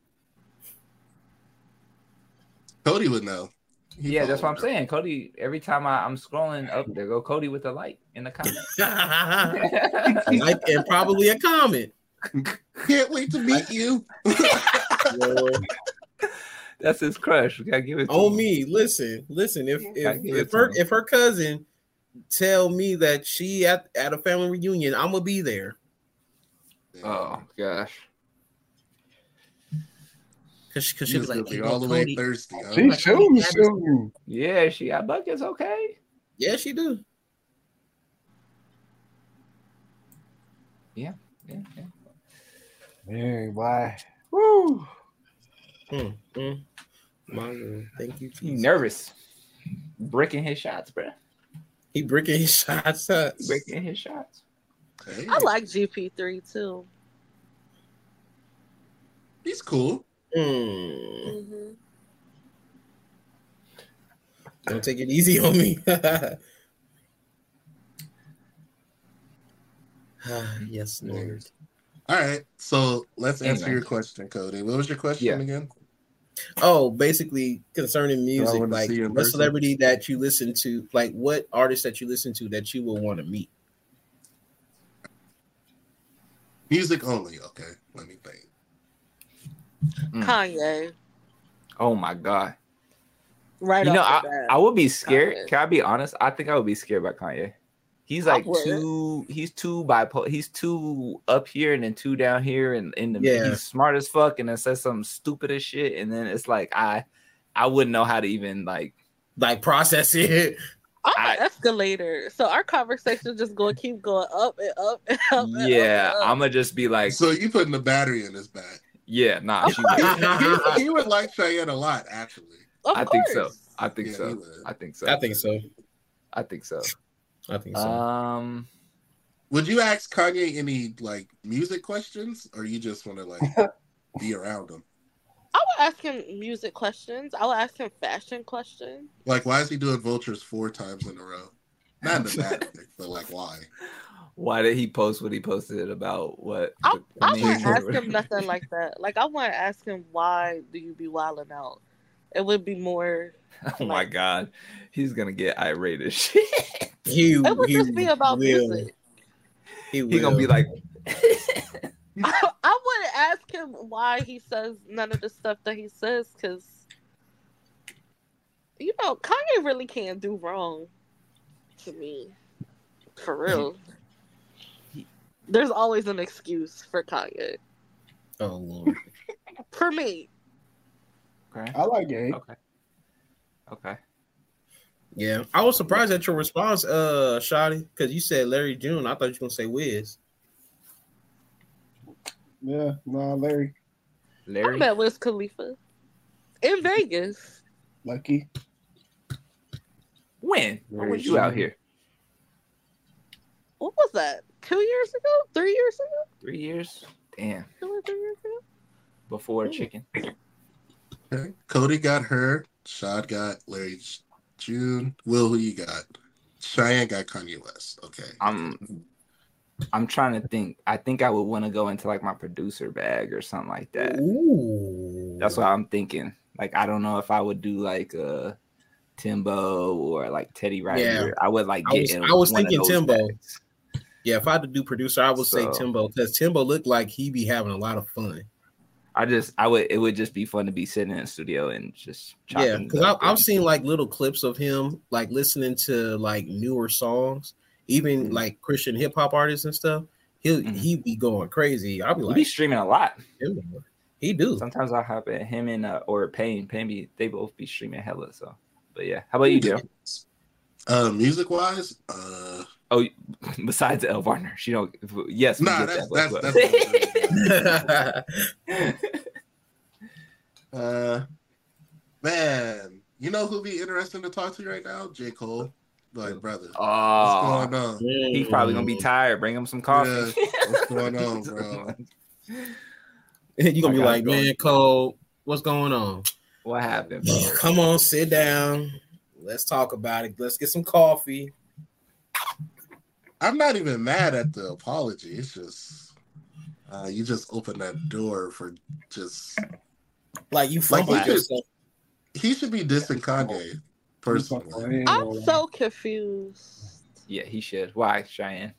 Cody would know. He Yeah, that's what I'm followed her. saying. Cody, every time I, I'm scrolling up, there go Cody with a like in the comments. Like, and probably a comment. Can't wait to meet you. That's his crush. We gotta give it to On him. me, listen, listen. If I if, give it if to her him. if her cousin tell me that she at, at a family reunion, I'm gonna be there. Oh gosh. Cause, cause She she'll was be like, gonna be "Hey, all bro, the way Cody." thirsty. Huh? She shooting, shooting. Yeah, she got buckets. Okay. Yeah, she do. Yeah, yeah. Man, why? Woo. Mm, mm. My Lord. Thank you, He Jesus. nervous. Breaking his shots, bro. He breaking his shots up. Breaking his shots. Hey, I like G P three too. he's cool. Mm. Mm-hmm. Don't take it easy on me. Ah, yes, Lord. All right, so let's answer Anyway. your question, Cody. What was your question Yeah. again? Oh, basically concerning music, wanna like see you in what person. celebrity that you listen to, like what artist that you listen to that you will want to meet. Music only. Okay, let me think. Mm. Kanye, Oh my god. right You know, off I, the bat. I would be scared. Kanye. Can I be honest? I think I would be scared by Kanye. He's I like would. too. He's too bipolar. He's too up here and then two down here, and in the Yeah. he's smart as fuck, and then says something stupid as shit, and then it's like I, I wouldn't know how to even like. Like process it. I'm I- an escalator, so our conversation just going to keep going up and up and up. And Yeah, up and up. I'm gonna just be like, So you putting the battery in his back? yeah, nah. She, he, he would like Cheyenne a lot, actually. Of I think so. course. I think Yeah, he so. would. I think so. I think so. I think so. I think so. Um, Would you ask Kanye any like music questions, or you just want to like be around him? I would ask him music questions. I would ask him fashion questions. Like, why is he doing Vultures four times in a row? Not in a bad way, but like, why? Why did he post what he posted about what? I, I the wouldn't name- ask him nothing like that. Like, I wouldn't ask him, why do you be wilding out? It would be more... Oh my god, he's gonna get irate as shit. He, It would he just be about will. music. He He gonna be will. like, I, I wouldn't ask him why he says none of the stuff that he says, because, you know, Kanye really can't do wrong to me. For real. There's always an excuse for Kanye. Oh Lord. For me. okay, I like it. okay, okay. Yeah, I was surprised at your response, uh, Shotty, because you said Larry June. I thought you were gonna say Wiz. Yeah, nah, Larry. I Larry, met Wiz Khalifa in Vegas. Lucky. when? When Larry was you out June. here? What was that? Two years ago? Three years ago? Three years? Damn. Two or three years ago? Before chicken. Okay. Cody got her. Shad got Larry June. Will, who you got? Cheyenne got Kanye West. Okay. I'm I'm trying to think. I think I would want to go into like my producer bag or something like that. Ooh. That's what I'm thinking. Like, I don't know if I would do like a Timbo or like Teddy Riley. Yeah. I would like I get was- in I was one of thinking those Timbo. bags. Yeah, if I had to do producer, I would So- say Timbo, because Timbo looked like he be having a lot of fun. I just I would it would just be fun to be sitting in the studio and just chopping Yeah, it because up I've and- seen like little clips of him like listening to like newer songs, even Mhm. like Christian hip hop artists and stuff. He'll Mhm. he be going crazy. I'll be he like, be streaming a lot. Timbo. He do. Sometimes I'll have it him and uh, or Payne. Payne be they both be streaming hella. So, but yeah, how about you, Joe? Uh, music wise, uh, Oh, besides Elle Varner, she don't. Yes, we Nah, get that's- that, that's- but- uh, man, you know who'd be interesting to talk to right now? J. Cole. Like, brother, what's oh, going on? he's probably gonna be tired. Bring him some coffee. Yeah, what's going on, bro? You're gonna be I like, gotta go. man, Cole, what's going on? What happened, bro? Come on, sit down. Let's talk about it. Let's get some coffee. I'm not even mad at the apology. It's just uh, you just open that door for just Like you Like, fumbled he just- yourself. he should be dissing Kanye personally. I'm so confused. Yeah, he should. Why, Cheyenne?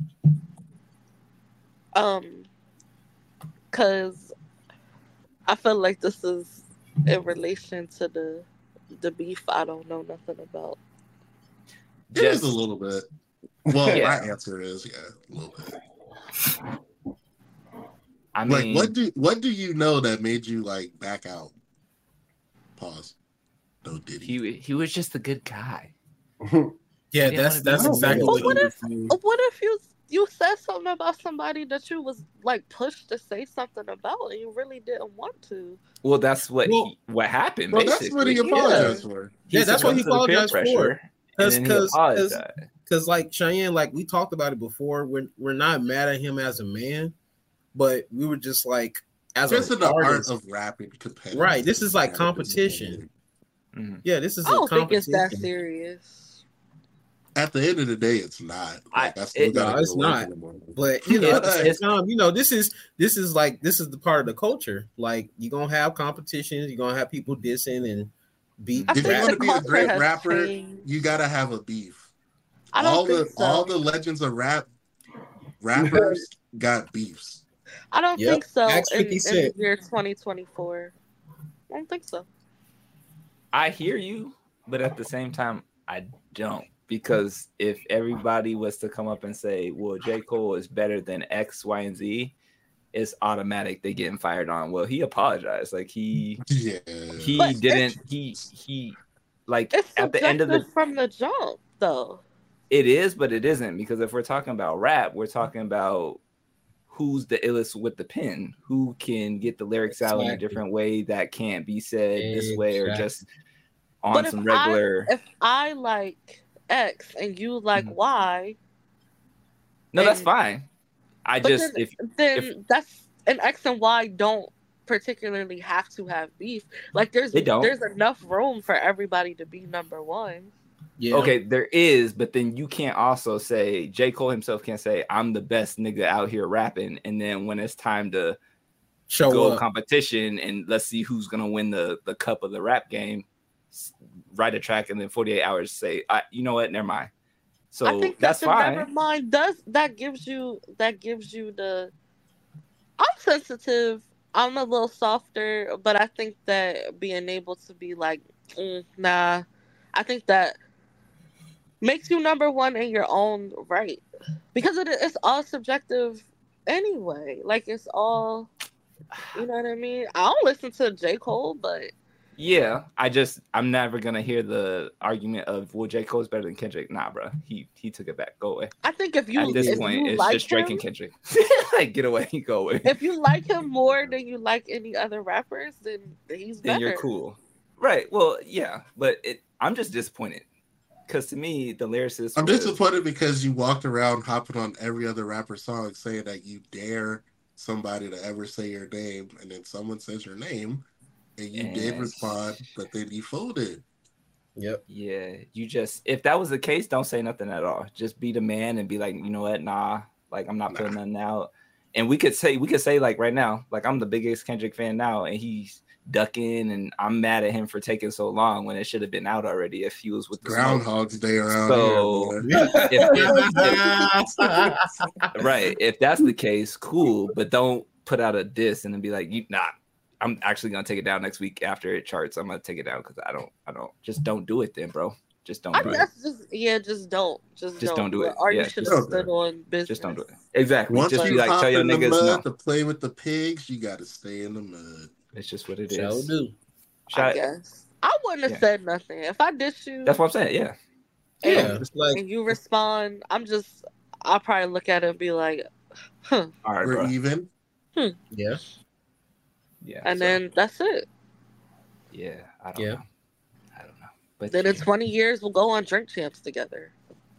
Um, because I feel like this is in relation to the the beef I don't know nothing about. It is Just a little bit. Well, Yeah. my answer is yeah, a little bit. I Like, mean, what do what do you know that made you like back out? Pause. No Diddy. he he was just a good guy. Yeah, Yeah, that's I that's don't exactly know. what, But what he if- refused. What if you you said something about somebody that you was like pushed to say something about and you really didn't want to? Well, that's what Well- he, what happened. Well, that's what he basically. apologized for. Yeah, that's what he succumbed to the peer apologized for. pressure, and then he 'Cause- 'cause- apologized. Because like Cheyenne, like we talked about it before, we're we're not mad at him as a man, but we were just like as Just an in the art artist, of rapping competitive. Right, this is like competition. Mhm. yeah, this is I a don't think it's competition. that serious. At the end of the day, it's not. I- Like, I still it- gotta no, go it's to work not. in the morning. But you know, at the same It's- time, you know, this is this is like this is the part of the culture. Like you're gonna have competitions, you're gonna have people dissing and beat. I If you think want the to be a culture great has rapper, changed. you gotta have a beef. I don't all think the so. all the legends of rap rappers got beefs. I don't Yep. think so Ask in, fifty in the Cent. year twenty twenty-four. I don't think so. I hear you, but at the same time, I don't. Because if everybody was to come up and say, well, J. Cole is better than X, Y, and Z, it's automatic they getting fired on. Well, he apologized. Like he Yeah. he But it's- didn't he he like It's at the end of the subjective from the jump, though. it is, but it isn't, because if we're talking about rap, we're talking about who's the illest with the pen, who can get the lyrics out in a Exactly. different way that can't be said this way or Exactly. just on But if some I- regular. If I like X and you like Mhm. Y. No, that's and- fine. I But just then, if then if- that's and X and Y don't particularly have to have beef. Like there's They don't. there's enough room for everybody to be number one. Yeah. okay, there is, but then you can't also say J. Cole himself can't say I'm the best nigga out here rapping, and then when it's time to Show go up. competition and let's see who's gonna win the the cup of the rap game, s- write a track and then forty-eight hours say, I, you know what, never mind. So I think that's that the fine. never mind does that gives you that gives you the I'm sensitive. I'm a little softer, but I think that being able to be like, mm, nah, I think that makes you number one in your own right because it, it's all subjective anyway. Like it's all, you know what I mean. I don't listen to J. Cole, but Yeah, I just I'm never gonna hear the argument of well J. Cole's better than Kendrick. Nah, bro, he he took it back. Go away. I think if you At this if point, you it's like just Drake him, and Kendrick. Like, get away, go away. if you like him more than you like any other rappers, then he's better. Then you're cool, right? Well, yeah, but it, I'm just disappointed because to me the lyricist. I'm was- disappointed because you walked around hopping on every other rapper's song saying that you dare somebody to ever say your name, and then someone says your name, and you did And- respond, but then you folded. Yep. Yeah, you just if that was the case, don't say nothing at all. Just be the man and be like, you know what, nah, like I'm not putting Nah. nothing out. And we could say we could say like right now, like I'm the biggest Kendrick fan now, and he's ducking, and I'm mad at him for taking so long when it should have been out already if he was with the smoke. Groundhog's Day around So- here. boy. If- if- Right. If that's the case, cool. But don't put out a diss and then be like, you nah, I'm actually gonna take it down next week after it charts. I'm gonna take it down because I don't I don't just don't do it then, bro. Just don't I do it. guess just yeah, just don't, just, Just don't do it. Or Yeah, you should just have don't do stood on business. Just don't do it. Exactly. Once just you be like, hop tell your in the niggas mud no. to play with the pigs, you got to stay in the mud. It's just what it Shall is. do. I Shout- guess I wouldn't have Yeah. said nothing if I dissed you. That's what I'm saying. Yeah. and, Yeah. It's like and you respond. I'm just. I'll probably look at it and be like, huh, All right, We're bro. even. yeah. Yeah. and so, then that's it. yeah, I don't Yeah. know. I don't know. But Then in yeah. twenty years we'll go on drink champs together.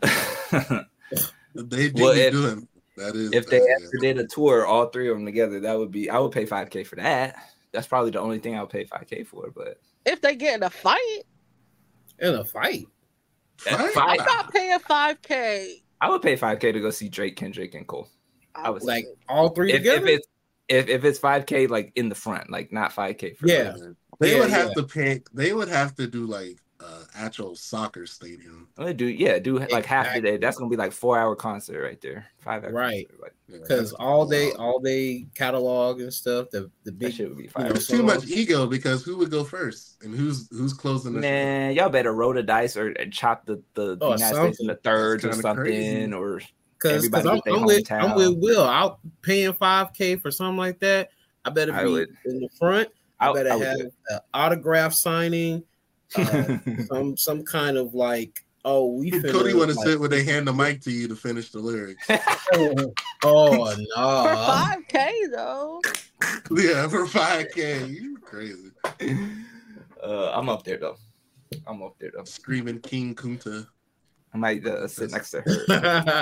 They did Well, be if- doing that. Is if they that's ever it. did a tour, all three of them together, that would be. I would pay five k for that. That's probably the only thing I would pay five k for. But If they get in a fight, In a fight. at Right? five, I'm not paying five k. I would pay five k to go see Drake, Kendrick, and Cole. I was Like all three if, together. if it's if, if it's five k like in the front, like not five k for Yeah. the- They Yeah, would have yeah. to pay. They would have to do like uh, actual soccer stadium. I'm gonna do yeah, do like half the Exactly. day. That's gonna be like four hour concert right there. Five hour Right. concert, like, Yeah, Because that's all day, wild. all day catalog and stuff. The the that big shit would be you fire. know, It's too much songs. ego because who would go first and who's who's closing the show? Man, y'all better roll the dice or and chop the, the Oh, United States into something. thirds or That's kinda something, crazy. or Because everybody I'm, with their I'm with hometown. I'm with Will. I'll paying five k for something like that. I better I be would. in the front. I, I, better I would have do an autograph signing. Uh, it. some some kind of like oh we finna, Cody want to like, sit when they hand the mic to you to finish the lyrics. oh For no five k though. Yeah, for five K. You crazy. uh, I'm up there though. I'm up there though. Screaming King Kunta. I might uh, sit next to her.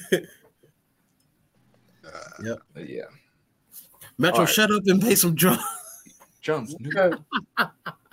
Uh, But yeah, Metro, All right. shut up and pay some drums. drums. uh,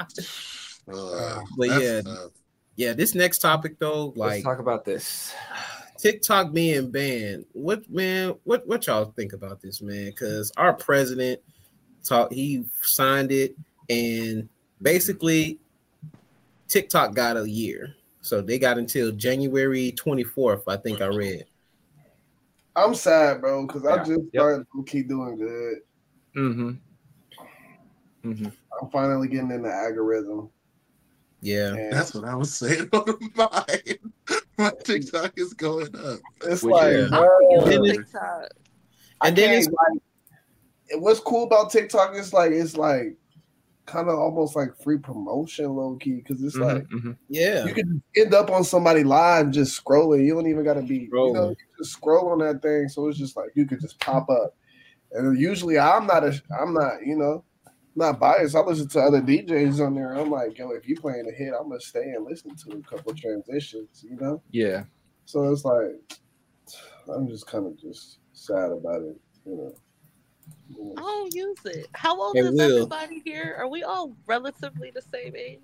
But that's yeah, tough. Yeah, this next topic though, Let's like talk about this. TikTok being banned. What man? What what y'all think about this, man? Because our president talk, he signed it, and basically TikTok got a year, so they got until January twenty-fourth. I think I read. I'm sad, bro, because I Yeah. just Yep. started to keep doing good. Mm-hmm. Mm-hmm. I'm finally getting in the algorithm. Yeah, And That's what I was saying on mine. My TikTok is going up. it's Which like, is- I'm bro, using Yeah. TikTok. I And then can't, it's- like, what's cool about TikTok is like it's like kind of almost like free promotion, low key, because it's like Mm-hmm. yeah, you can end up on somebody live just scrolling. You don't even gotta be, you know, Scrolling. you just scroll on that thing. So it's just like you could just pop up. And usually I'm not a, I'm not, you know, not biased. I listen to other D Js on there. I'm like, yo, if you playing a hit, I'm gonna stay and listen to a couple transitions, you know? Yeah. So it's like, I'm just kind of just sad about it, you know. I don't use it. How old Hey, is Will. everybody here? Are we all relatively the same age?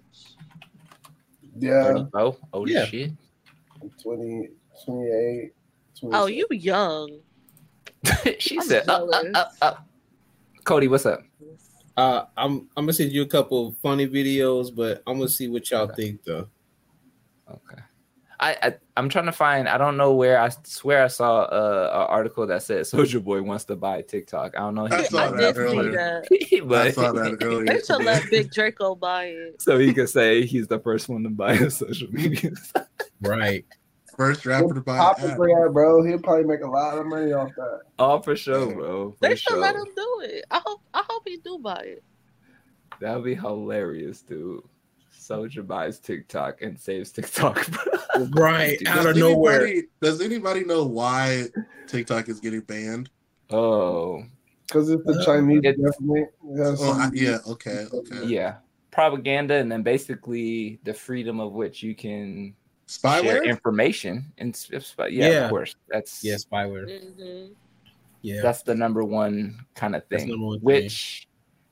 Yeah, thirty-four. Old Yeah. as shit. I'm twenty, twenty-eight, Oh, you young. She I'm said, up, up, jealous. up, up. Cody, what's up? Uh, I'm I'm gonna send you a couple funny videos, but I'm gonna see what y'all think though. Okay. I, I I'm trying to find. I don't know where. I swear I saw a, a article that said Soulja Boy wants to buy TikTok. I don't know. I He, saw I that did see earlier. that. but I saw that earlier. They should let Big Draco buy it. so he could say he's the first one to buy a social media. Right. First rapper to buy an Papa app. for that, bro. He'll probably make a lot of money off that. Oh, for sure, bro. For They should sure. let him do it. I hope. I hope he do buy it. That'd be hilarious, dude. Soulja buys TikTok and saves TikTok. Right. Dude, Out Does of nowhere. anybody, does anybody know why TikTok is getting banned? Oh, Because it's the Uh, Chinese it's- government. It has Oh, I, some- yeah. Okay. Okay. yeah. Propaganda, and then basically the freedom of which you can share Spyware. information. And s- if sp- yeah, Yeah. of course. That's Yeah, spyware. Mm-hmm. Yeah. that's the number one kind of That's thing. number one thing. Which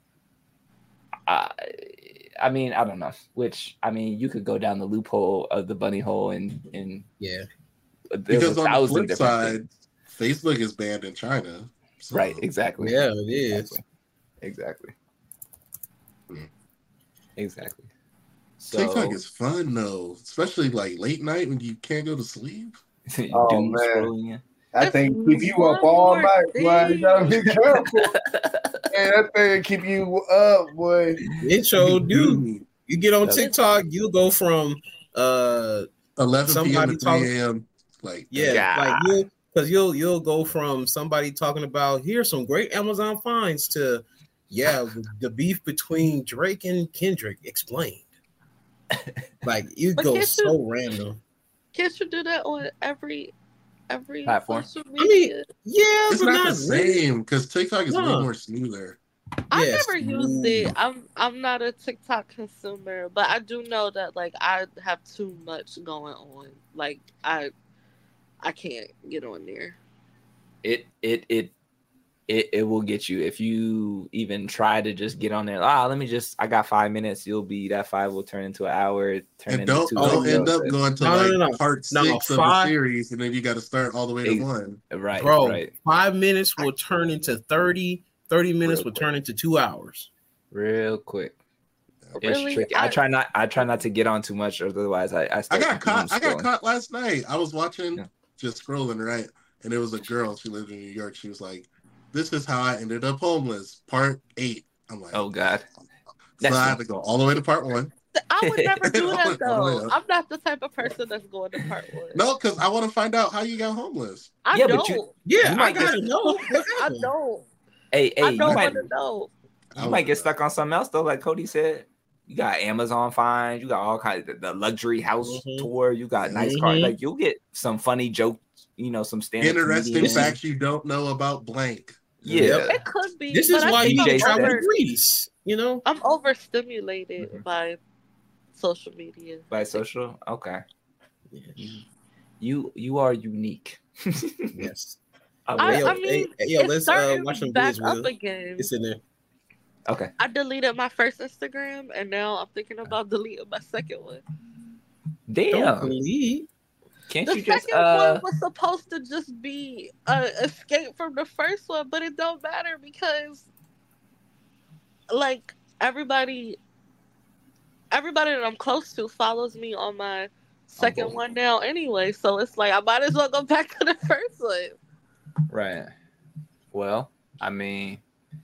I, I mean, I don't know. Which I mean, you could go down the loophole of the bunny hole, and and Yeah. there's Because a on the thousand flip different side, things. Facebook is banned in China. So- Right? Exactly. Yeah, it is. Exactly. Hmm. Exactly. So, TikTok is fun though, especially like late night when you can't go to sleep. Oh, doom man. scrolling. That thing keep you up One all more night, boy. You gotta be thing. careful. Man, that thing keep you up, boy. It showed you. You get on That's- TikTok, you go from uh eleven p.m. Somebody to talk- three a.m. Like yeah, God. like you because you'll you'll go from somebody talking about here's some great Amazon finds to yeah, the beef between Drake and Kendrick explained. Like you But go can't so you- random. Can't you do that on every every Platform. social I mean, media? Yeah, it's but not not the really. same because TikTok is way No. more smoother. I Yes. never used it. I'm I'm not a TikTok consumer, but I do know that like I have too much going on. Like I I can't get on there. It it it it it will get you if you even try to just get on there. Ah, let me just. I got five minutes. You'll be that five will turn into an hour. Turn And into don't two. don't videos. end up going to No, no, like no, no. part No, six of five- the series, and then you got to start all the way to Ex- one. right, Bro, right, five minutes will turn into thirty. thirty minutes Real will quick. turn into two hours. real quick. It's Really? tricky. I, try not. I try not to get on too much, or otherwise I. I, I start got caught. I got scrolling. caught last night. I was watching, Yeah. just scrolling, right, and it was a girl. She lived in New York. She was like, "This is how I ended up homeless." Part eight. I'm like, Oh God. So That's I had to go all the way to part one. I would never do that All the way though. up. I'm not the type of person that's going to part one. No, because I want to find out how you got homeless. I Yeah, but don't. you- Yeah, You I might gotta get- know. What I happened. don't. Hey, hey, I you don't might want to know. you might get stuck on something else though. Like Cody said, you got Amazon finds, you got all kinds of the luxury house Mhm. tour, you got nice cars. Mhm. Like you'll get some funny jokes, you know, some stand Interesting facts you don't know about blank. Yeah. Yep. It could be. This is but I why think you D J need to travel over, to Greece. You know. I'm overstimulated Mhm. by social media. by social. Okay, you you, you are unique. Yes. I I, love Hey, yo, I it. mean, hey, hey, yo, it's let's, uh, starting watch some back videos, up Will. again. It's in there. Okay, I deleted my first Instagram, and now I'm thinking about deleting my second one. Don't damn. believe. Can't The you just second uh? one was supposed to just be a escape from the first one, but it don't matter because, like, everybody, everybody that I'm close to follows me on my second both. one now anyway. So it's like I might as well go back to the first one. Right. Well, I mean,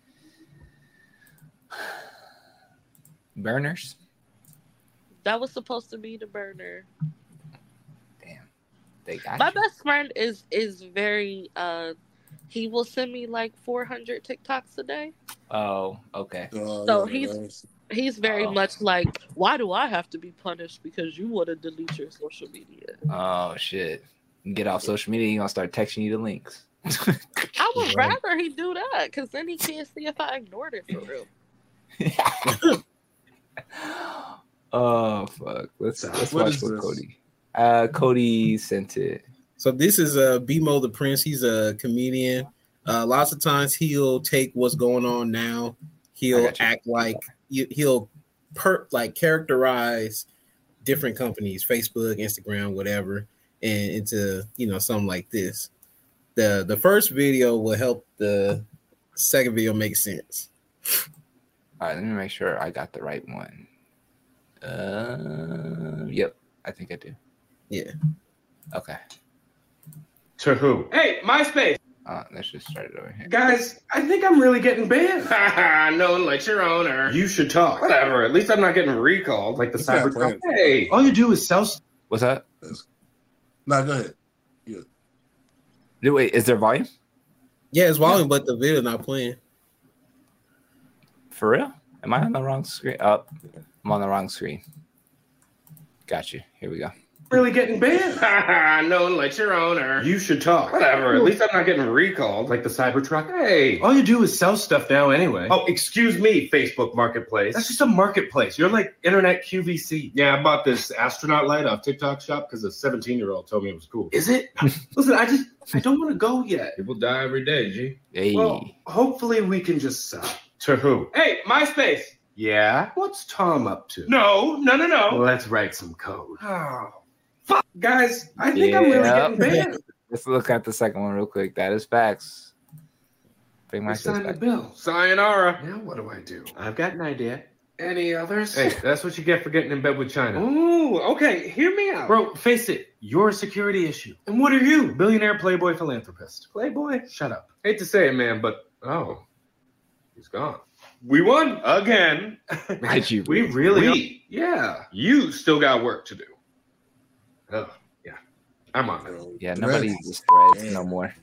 burners. That was supposed to be the burner. Damn, they got My you. best friend is is very uh he will send me like four hundred TikToks a day. Oh, okay. Oh, So yeah, he's- that's- He's very Oh. much like, why do I have to be punished because you want to delete your social media? Oh shit. You get off social media, you gonna start texting you the links. I would Right. rather he do that because then he can't see if I ignored it for real. Oh fuck! Let's let's What watch is what this? Cody. Uh, Cody sent it. So this is uh, B-Mo the Prince. He's a comedian. Uh, lots of times he'll take what's going on now. I He'll got you. act like he- he'll per like characterize different companies, Facebook, Instagram, whatever, and into you know something like this. The the first video will help the second video make sense. All right, let me make sure I got the right one. Uh, yep, I think I do. Yeah. Okay. To who? Hey, MySpace. Uh, let's just start it over here. Guys, I think I'm really getting banned. Haha, no one likes your owner. You should talk. Whatever. At least I'm not getting recalled like the It's not Cybertruck. playing. Hey, all you do is sell. St- What's that? No, go ahead. Wait, is there volume Yeah, it's volume, but the video not playing. for real? Am I on the wrong screen? Oh, I'm on the wrong screen. Got you. Here we go. really getting banned. Haha, no one likes your owner. You should talk. Whatever. At least I'm not getting recalled like the Cybertruck. Hey, all you do is sell stuff now anyway. Oh, excuse me, Facebook Marketplace. That's just a marketplace. You're like internet Q V C. Yeah, I bought this astronaut light off TikTok shop because a seventeen-year-old told me it was cool. Is it? Listen, I just I don't want to go yet. People die every day, G. Hey, Well, hopefully we can just sell. To who? Hey, MySpace. Yeah? What's Tom up to? No, no, no, no. Let's write some code. Oh, fuck. Guys, I think I'm really Yeah. getting banned. let's look at the second one real quick. That is facts. Bring my Sign the back. bill. Sayonara. Now what do I do? I've got an idea. Any others? Hey, that's what you get for getting in bed with China. Ooh, okay. Hear me out. Bro, face it. You're a security issue. And what are you? Billionaire playboy philanthropist. Playboy? Shut up. Hate to say it, man, but oh, he's gone. We won again. Did you We really we, yeah. You still got work to do. Oh, yeah. I'm on it. Yeah, Threads. nobody uses threads no more.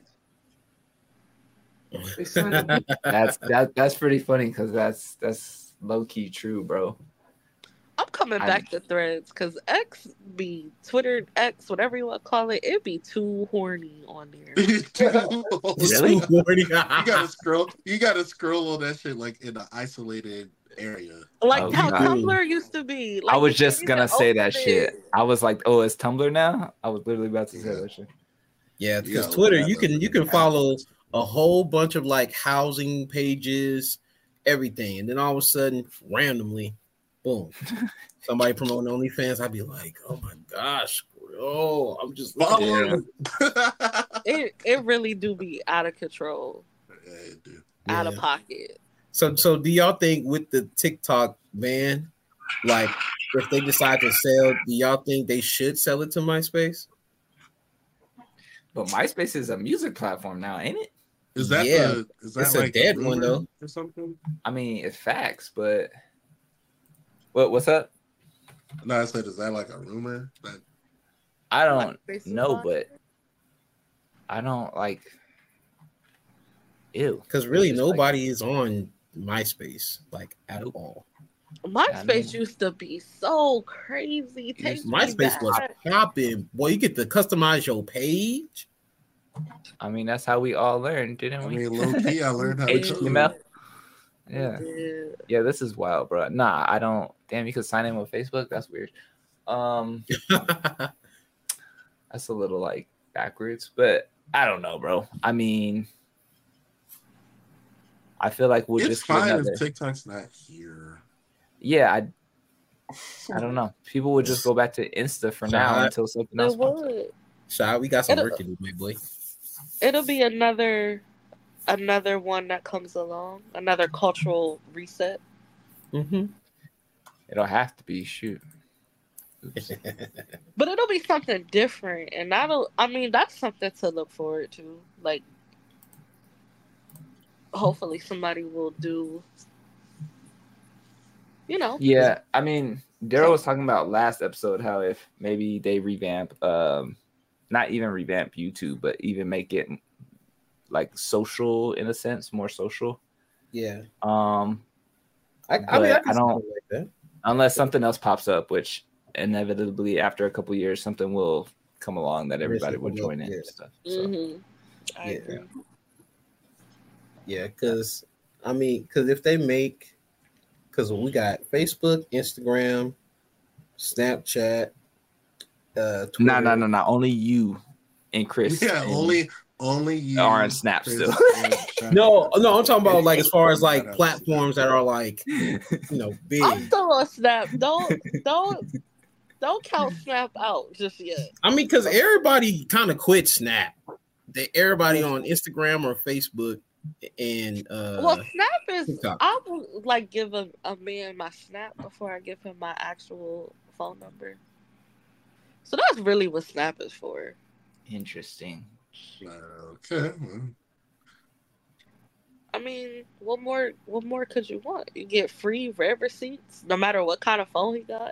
They signed a That's that that's pretty funny because that's that's low key true, bro. I'm coming I- back to threads because X be Twitter, X, whatever you want to call it, it be too horny on there. Really? You gotta scroll. You gotta scroll on that shit like in an isolated area. Like Oh, how God. Tumblr used to be. Like, I was you just can't gonna even say open that it. shit. I was like, oh, it's Tumblr now? I was literally about to say Yeah. that shit. Yeah, You because gotta Twitter, look you that can up. you can follow a whole bunch of like housing pages, everything, and then all of a sudden, randomly, boom, somebody promoting OnlyFans. I'd be like, oh my gosh, oh, I'm just looking Follow. at It it really do be out of control, Yeah, it do. out of Yeah. pocket. So, so do y'all think with the TikTok ban, like if they decide to sell, do y'all think they should sell it to MySpace? But MySpace is a music platform now, ain't it? Is that Yeah, the? Is that it's a like dead rumor one, though. or something? I mean, it's facts, but what what's up? No, I said, is that like a rumor? That I don't MySpace is know, on but it? I don't like. Ew. Because really, It's just like- nobody is on MySpace like at all. MySpace mean- used to be so crazy. Take me MySpace was back. popping. Boy, you get to customize your page. I mean, that's how we all learned, didn't I we? mean, low key, I learned how to H T M L. code. Yeah. Yeah. Yeah, this is wild, bro. Nah, I don't. Damn, you could sign in with Facebook. That's weird. Um, that's a little like backwards, but I don't know, bro. I mean, I feel like we'll It's just get fine another. if TikTok's not here. Yeah, I. I don't know. People would just go back to Insta for now Shot. until something else It pops up. would. Shy, we got some It'll- work to do, my boy. It'll be another another one that comes along, another cultural reset. Mm-hmm. It'll have to be shoot. Oops. But it'll be something different, and that'll. I mean, that's something to look forward to. Like, hopefully, somebody will do. You know. Yeah, I mean, Daryl was talking about last episode how if maybe they revamp, um, not even revamp YouTube, but even make it like social in a sense, more social. Yeah. Um, I, I mean, I, But can I don't- like that. unless something else pops up, which inevitably after a couple years, something will come along that everybody will Something will- join in yeah. and stuff. So. hmm I Yeah. agree. Yeah, because I mean, because if they make because we got Facebook, Instagram, Snapchat. Uh, Twitter. No, no, no, no. Only you and Chris. Yeah, and only only you are on Snap Chris, still. and No, no, I'm talking about like as far as like platforms that are like, you know, big. I'm still on Snap. Don't don't don't count Snap out just yet. I mean, because everybody kind of quit Snap. They everybody on Instagram or Facebook and uh Well, Snap is. TikTok. I would like give a, a man my Snap before I give him my actual phone number. So that's really what Snap is for. Interesting. Okay. well, I mean, what more? What more could you want? You get free rev receipts, no matter what kind of phone he got.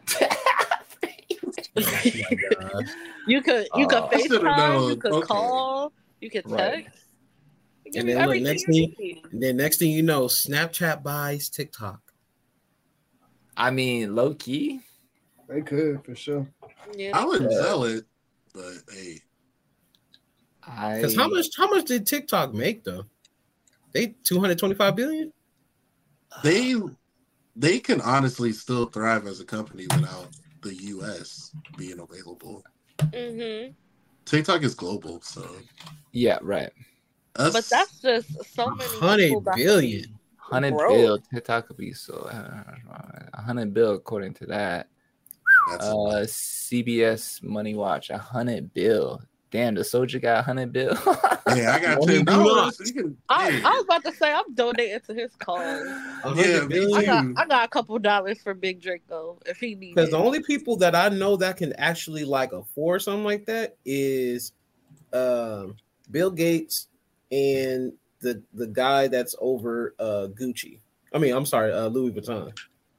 you could you could Oh. I should've FaceTime, known. you could Okay. call, you could text. Right. They give And you then look, everything next you thing- need. And then next thing you know, Snapchat buys TikTok. I mean, low key. They could for sure. Yeah. I would Yeah. sell it, but hey, I Because how much how much did TikTok make though? They two hundred twenty-five billion? they they can honestly still thrive as a company without the U S being available. hmm TikTok is global, so Yeah, right. us, But that's just so many one hundred people that billion. Hundred Bro. bill. TikTok could be so a hundred bill according to that. that's Uh, C B S Money Watch, a hundred bill. Damn, the soldier got a hundred bill. hey, I got Only ten do dollars. not. You can, I, hey, I was about to say I'm donating to his cause. one Yeah, hundred me billion. I got too. I got a couple dollars for Big Draco if he needs Because it. the only people that I know that can actually like afford something like that is um, Bill Gates and the the guy that's over uh, Gucci. I mean, I'm sorry, uh, Louis Vuitton.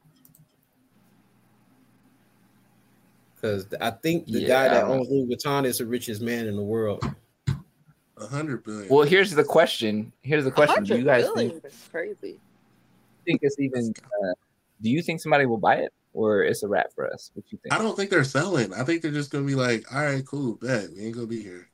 Because I think the Yeah, guy I that don't- owns Louis Vuitton is the richest man in the world. a hundred billion. Well, here's the question. Here's the question. Do you guys think, billion is crazy? think it's even? Uh, do you think somebody will buy it, or it's a wrap for us? What you think? I don't think they're selling. I think they're just gonna be like, all right, cool, bet we ain't gonna be here.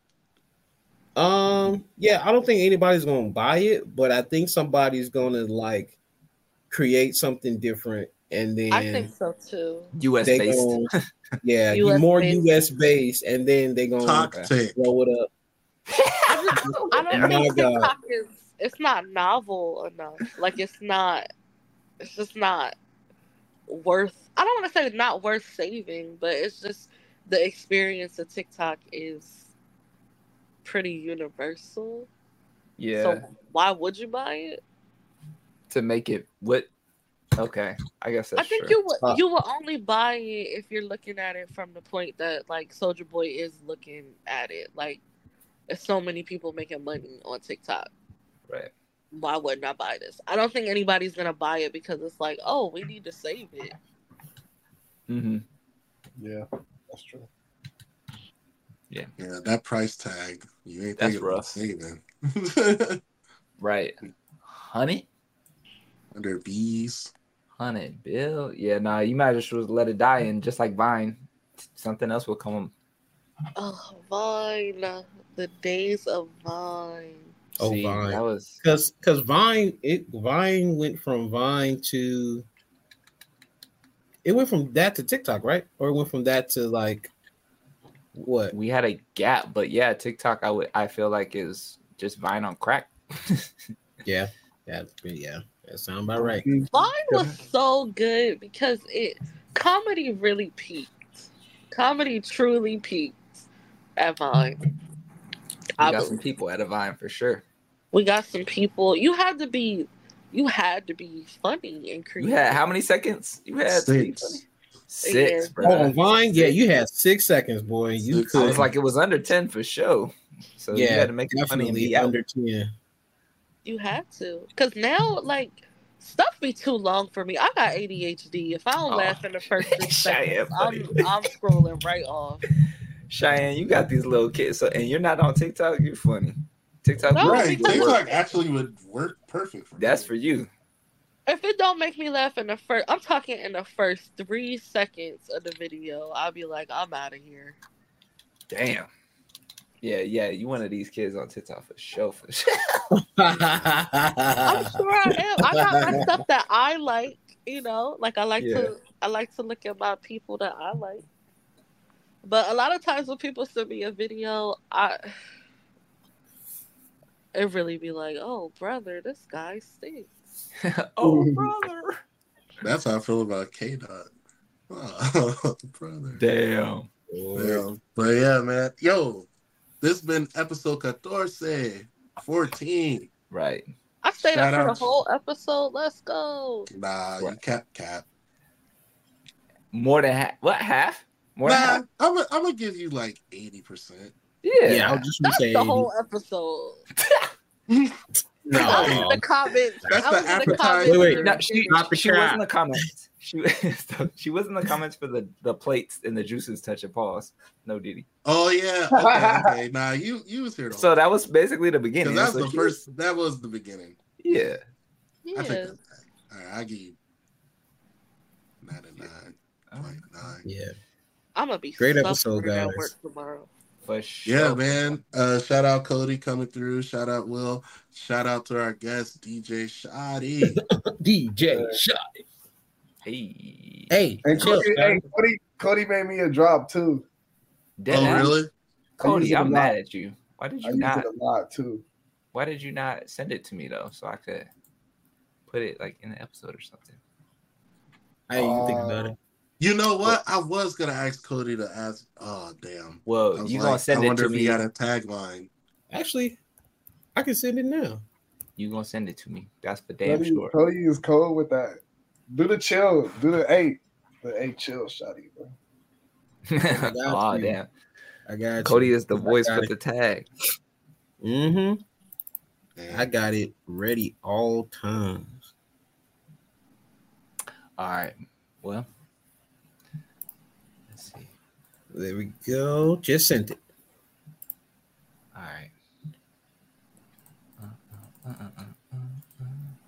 Um, yeah, I don't think anybody's gonna buy it, but I think somebody's gonna like create something different, and then I think so too. U S they based. gonna, yeah, U S more based. U S based, and then they gonna Toxic. blow it up. I, just, I don't My think God. TikTok is. It's not novel enough. Like it's not. It's just not worth. I don't want to say not worth saving, but it's just the experience of TikTok is pretty universal. Yeah. So why would you buy it? To make it what? Okay, I guess that's I think true. you would Uh, you will only buy it if you're looking at it from the point that like Soulja Boy is looking at it. Like, there's so many people making money on TikTok. Right. Why wouldn't I buy this? I don't think anybody's gonna buy it because it's like, oh, we need to save it. Mm-hmm. Yeah, that's true. Yeah, that price tag, you ain't That's thinking about rough. saving. Right. Honey. Under bees. Hundred bill. Yeah, nah. You might just let it die, and just like Vine, something else will come. Oh, Vine, the days of Vine. Oh, See, Vine. that was Because because Vine it Vine went from Vine to it went from that to TikTok, right? Or it went from that to like what? we had a gap, but yeah, TikTok. I would. I feel like is just Vine on crack. Yeah, yeah, yeah. That sounds about right. Vine was so good because it comedy really peaked. Comedy truly peaked at Vine. We I got believe. some people at a Vine for sure. We got some people. You had to be, you had to be funny and You creative. had how many seconds? You had to be Six. funny? Six, Yeah. bro. Oh, on Vine, yeah, you had six seconds, boy. You Six I could, was like, it was under ten for sure. So you yeah, had to make it funny and definitely be out. under ten. You had to, because now like stuff be too long for me. I got A D H D. If I don't Oh. laugh in the first three Cheyenne, seconds, I'm buddy. I'm scrolling right off. Cheyenne, you got these little kids, so and you're not on TikTok. You're funny. TikTok, No, would- Right, because- would work. TikTok actually would work perfect for That's me. for you. If it don't make me laugh in the first, I'm talking in the first three seconds of the video, I'll be like, I'm out of here. Damn. Yeah, yeah. You one of these kids on TikTok for sure, for sure. I'm sure I am. I got my stuff that I like, You know, like I like Yeah. to I like to look at my people that I like. But a lot of times when people send me a video, I it really be like, oh brother, this guy stinks. Oh brother. That's how I feel about K Dot. Oh, brother. Damn. Damn. But yeah, man. Yo, this been episode fourteen. fourteen. Right. I stayed Shout up for out. the whole episode. Let's go. Nah, you Right. cap cap. More than half. What half? More Nah, than half? I'm gonna I'm gonna give you like eighty percent. Yeah. Yeah, I was just gonna That's say the eighty. whole episode. No, I was in the comments. That's I the was in the appetizer. comments. Wait, wait, for No, the she, beginning. Not the she was cat. in the comments. She she was in the comments for the, the plates and the juices touch and pause. No Diddy. Oh yeah. Okay, okay. Nah, you you was here. So that was basically the beginning. Because that's So the she first. was- That was the beginning. yeah. I think Yeah. that's that. All right, I give you ninety-nine point nine. Yeah. I'm gonna be Great suffering episode, at guys. work tomorrow. For Yeah, sure. man. Uh, shout out Cody coming through. Shout out Will. Shout out to our guest D J Shoddy. D J Shot. Hey. Hey, And chill, Cody, son. hey, Cody, Cody made me a drop too. Dead Oh ass? really? I use Cody, it a I'm lot. mad at you. Why did I you use not it a lot too. why did you not send it to me though? So I could put it like in the episode or something. I didn't even think about Uh, it. You know what? I was gonna ask Cody to ask. Oh damn! I Well, was you like, gonna send I it wonder to if me. he got a tagline. Actually, I can send it now. You gonna send it to me. That's for damn Cody, sure. Cody is cold with that. Do the chill. Do the eight. The eight chill Shoddy, bro. Oh you. damn. I got Cody you. is the I voice got with it. the tag. Mm-hmm. Man. I got it ready all times. All right. Well, let's see. There we go. Just sent it. All right. Uh, uh, uh, uh, uh, uh.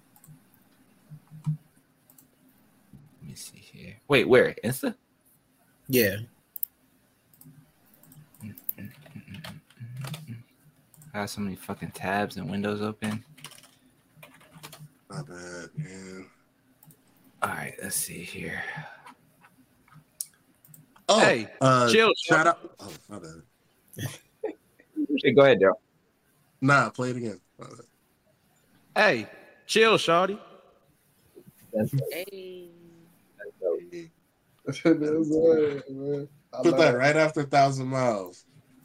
Let me see here. Wait, where? Insta? Yeah. I got so many fucking tabs and windows open. My bad, man. All right, let's see here. Oh, Hey, uh, chill, Shout out. Oh, my bad. Hey, go ahead, Daryl. Nah, play it again. My bad. Hey, chill, shawty. Hey. That's right, man. I Put love that it. right after Thousand Miles.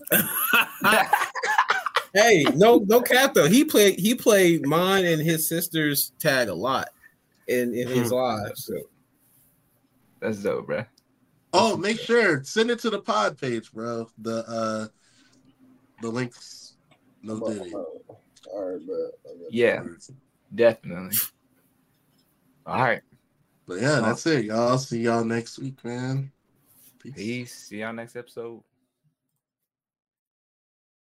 Hey, no, no cap though. He played he played mine and his sister's tag a lot in, in his lives. So That's dope, bro. Oh, make sure send it to the pod page, bro. The uh, the links. No Diddy. All right, man. Yeah, definitely. All right. But yeah, that's it, y'all. See y'all next week, man. Peace. Peace. See y'all next episode.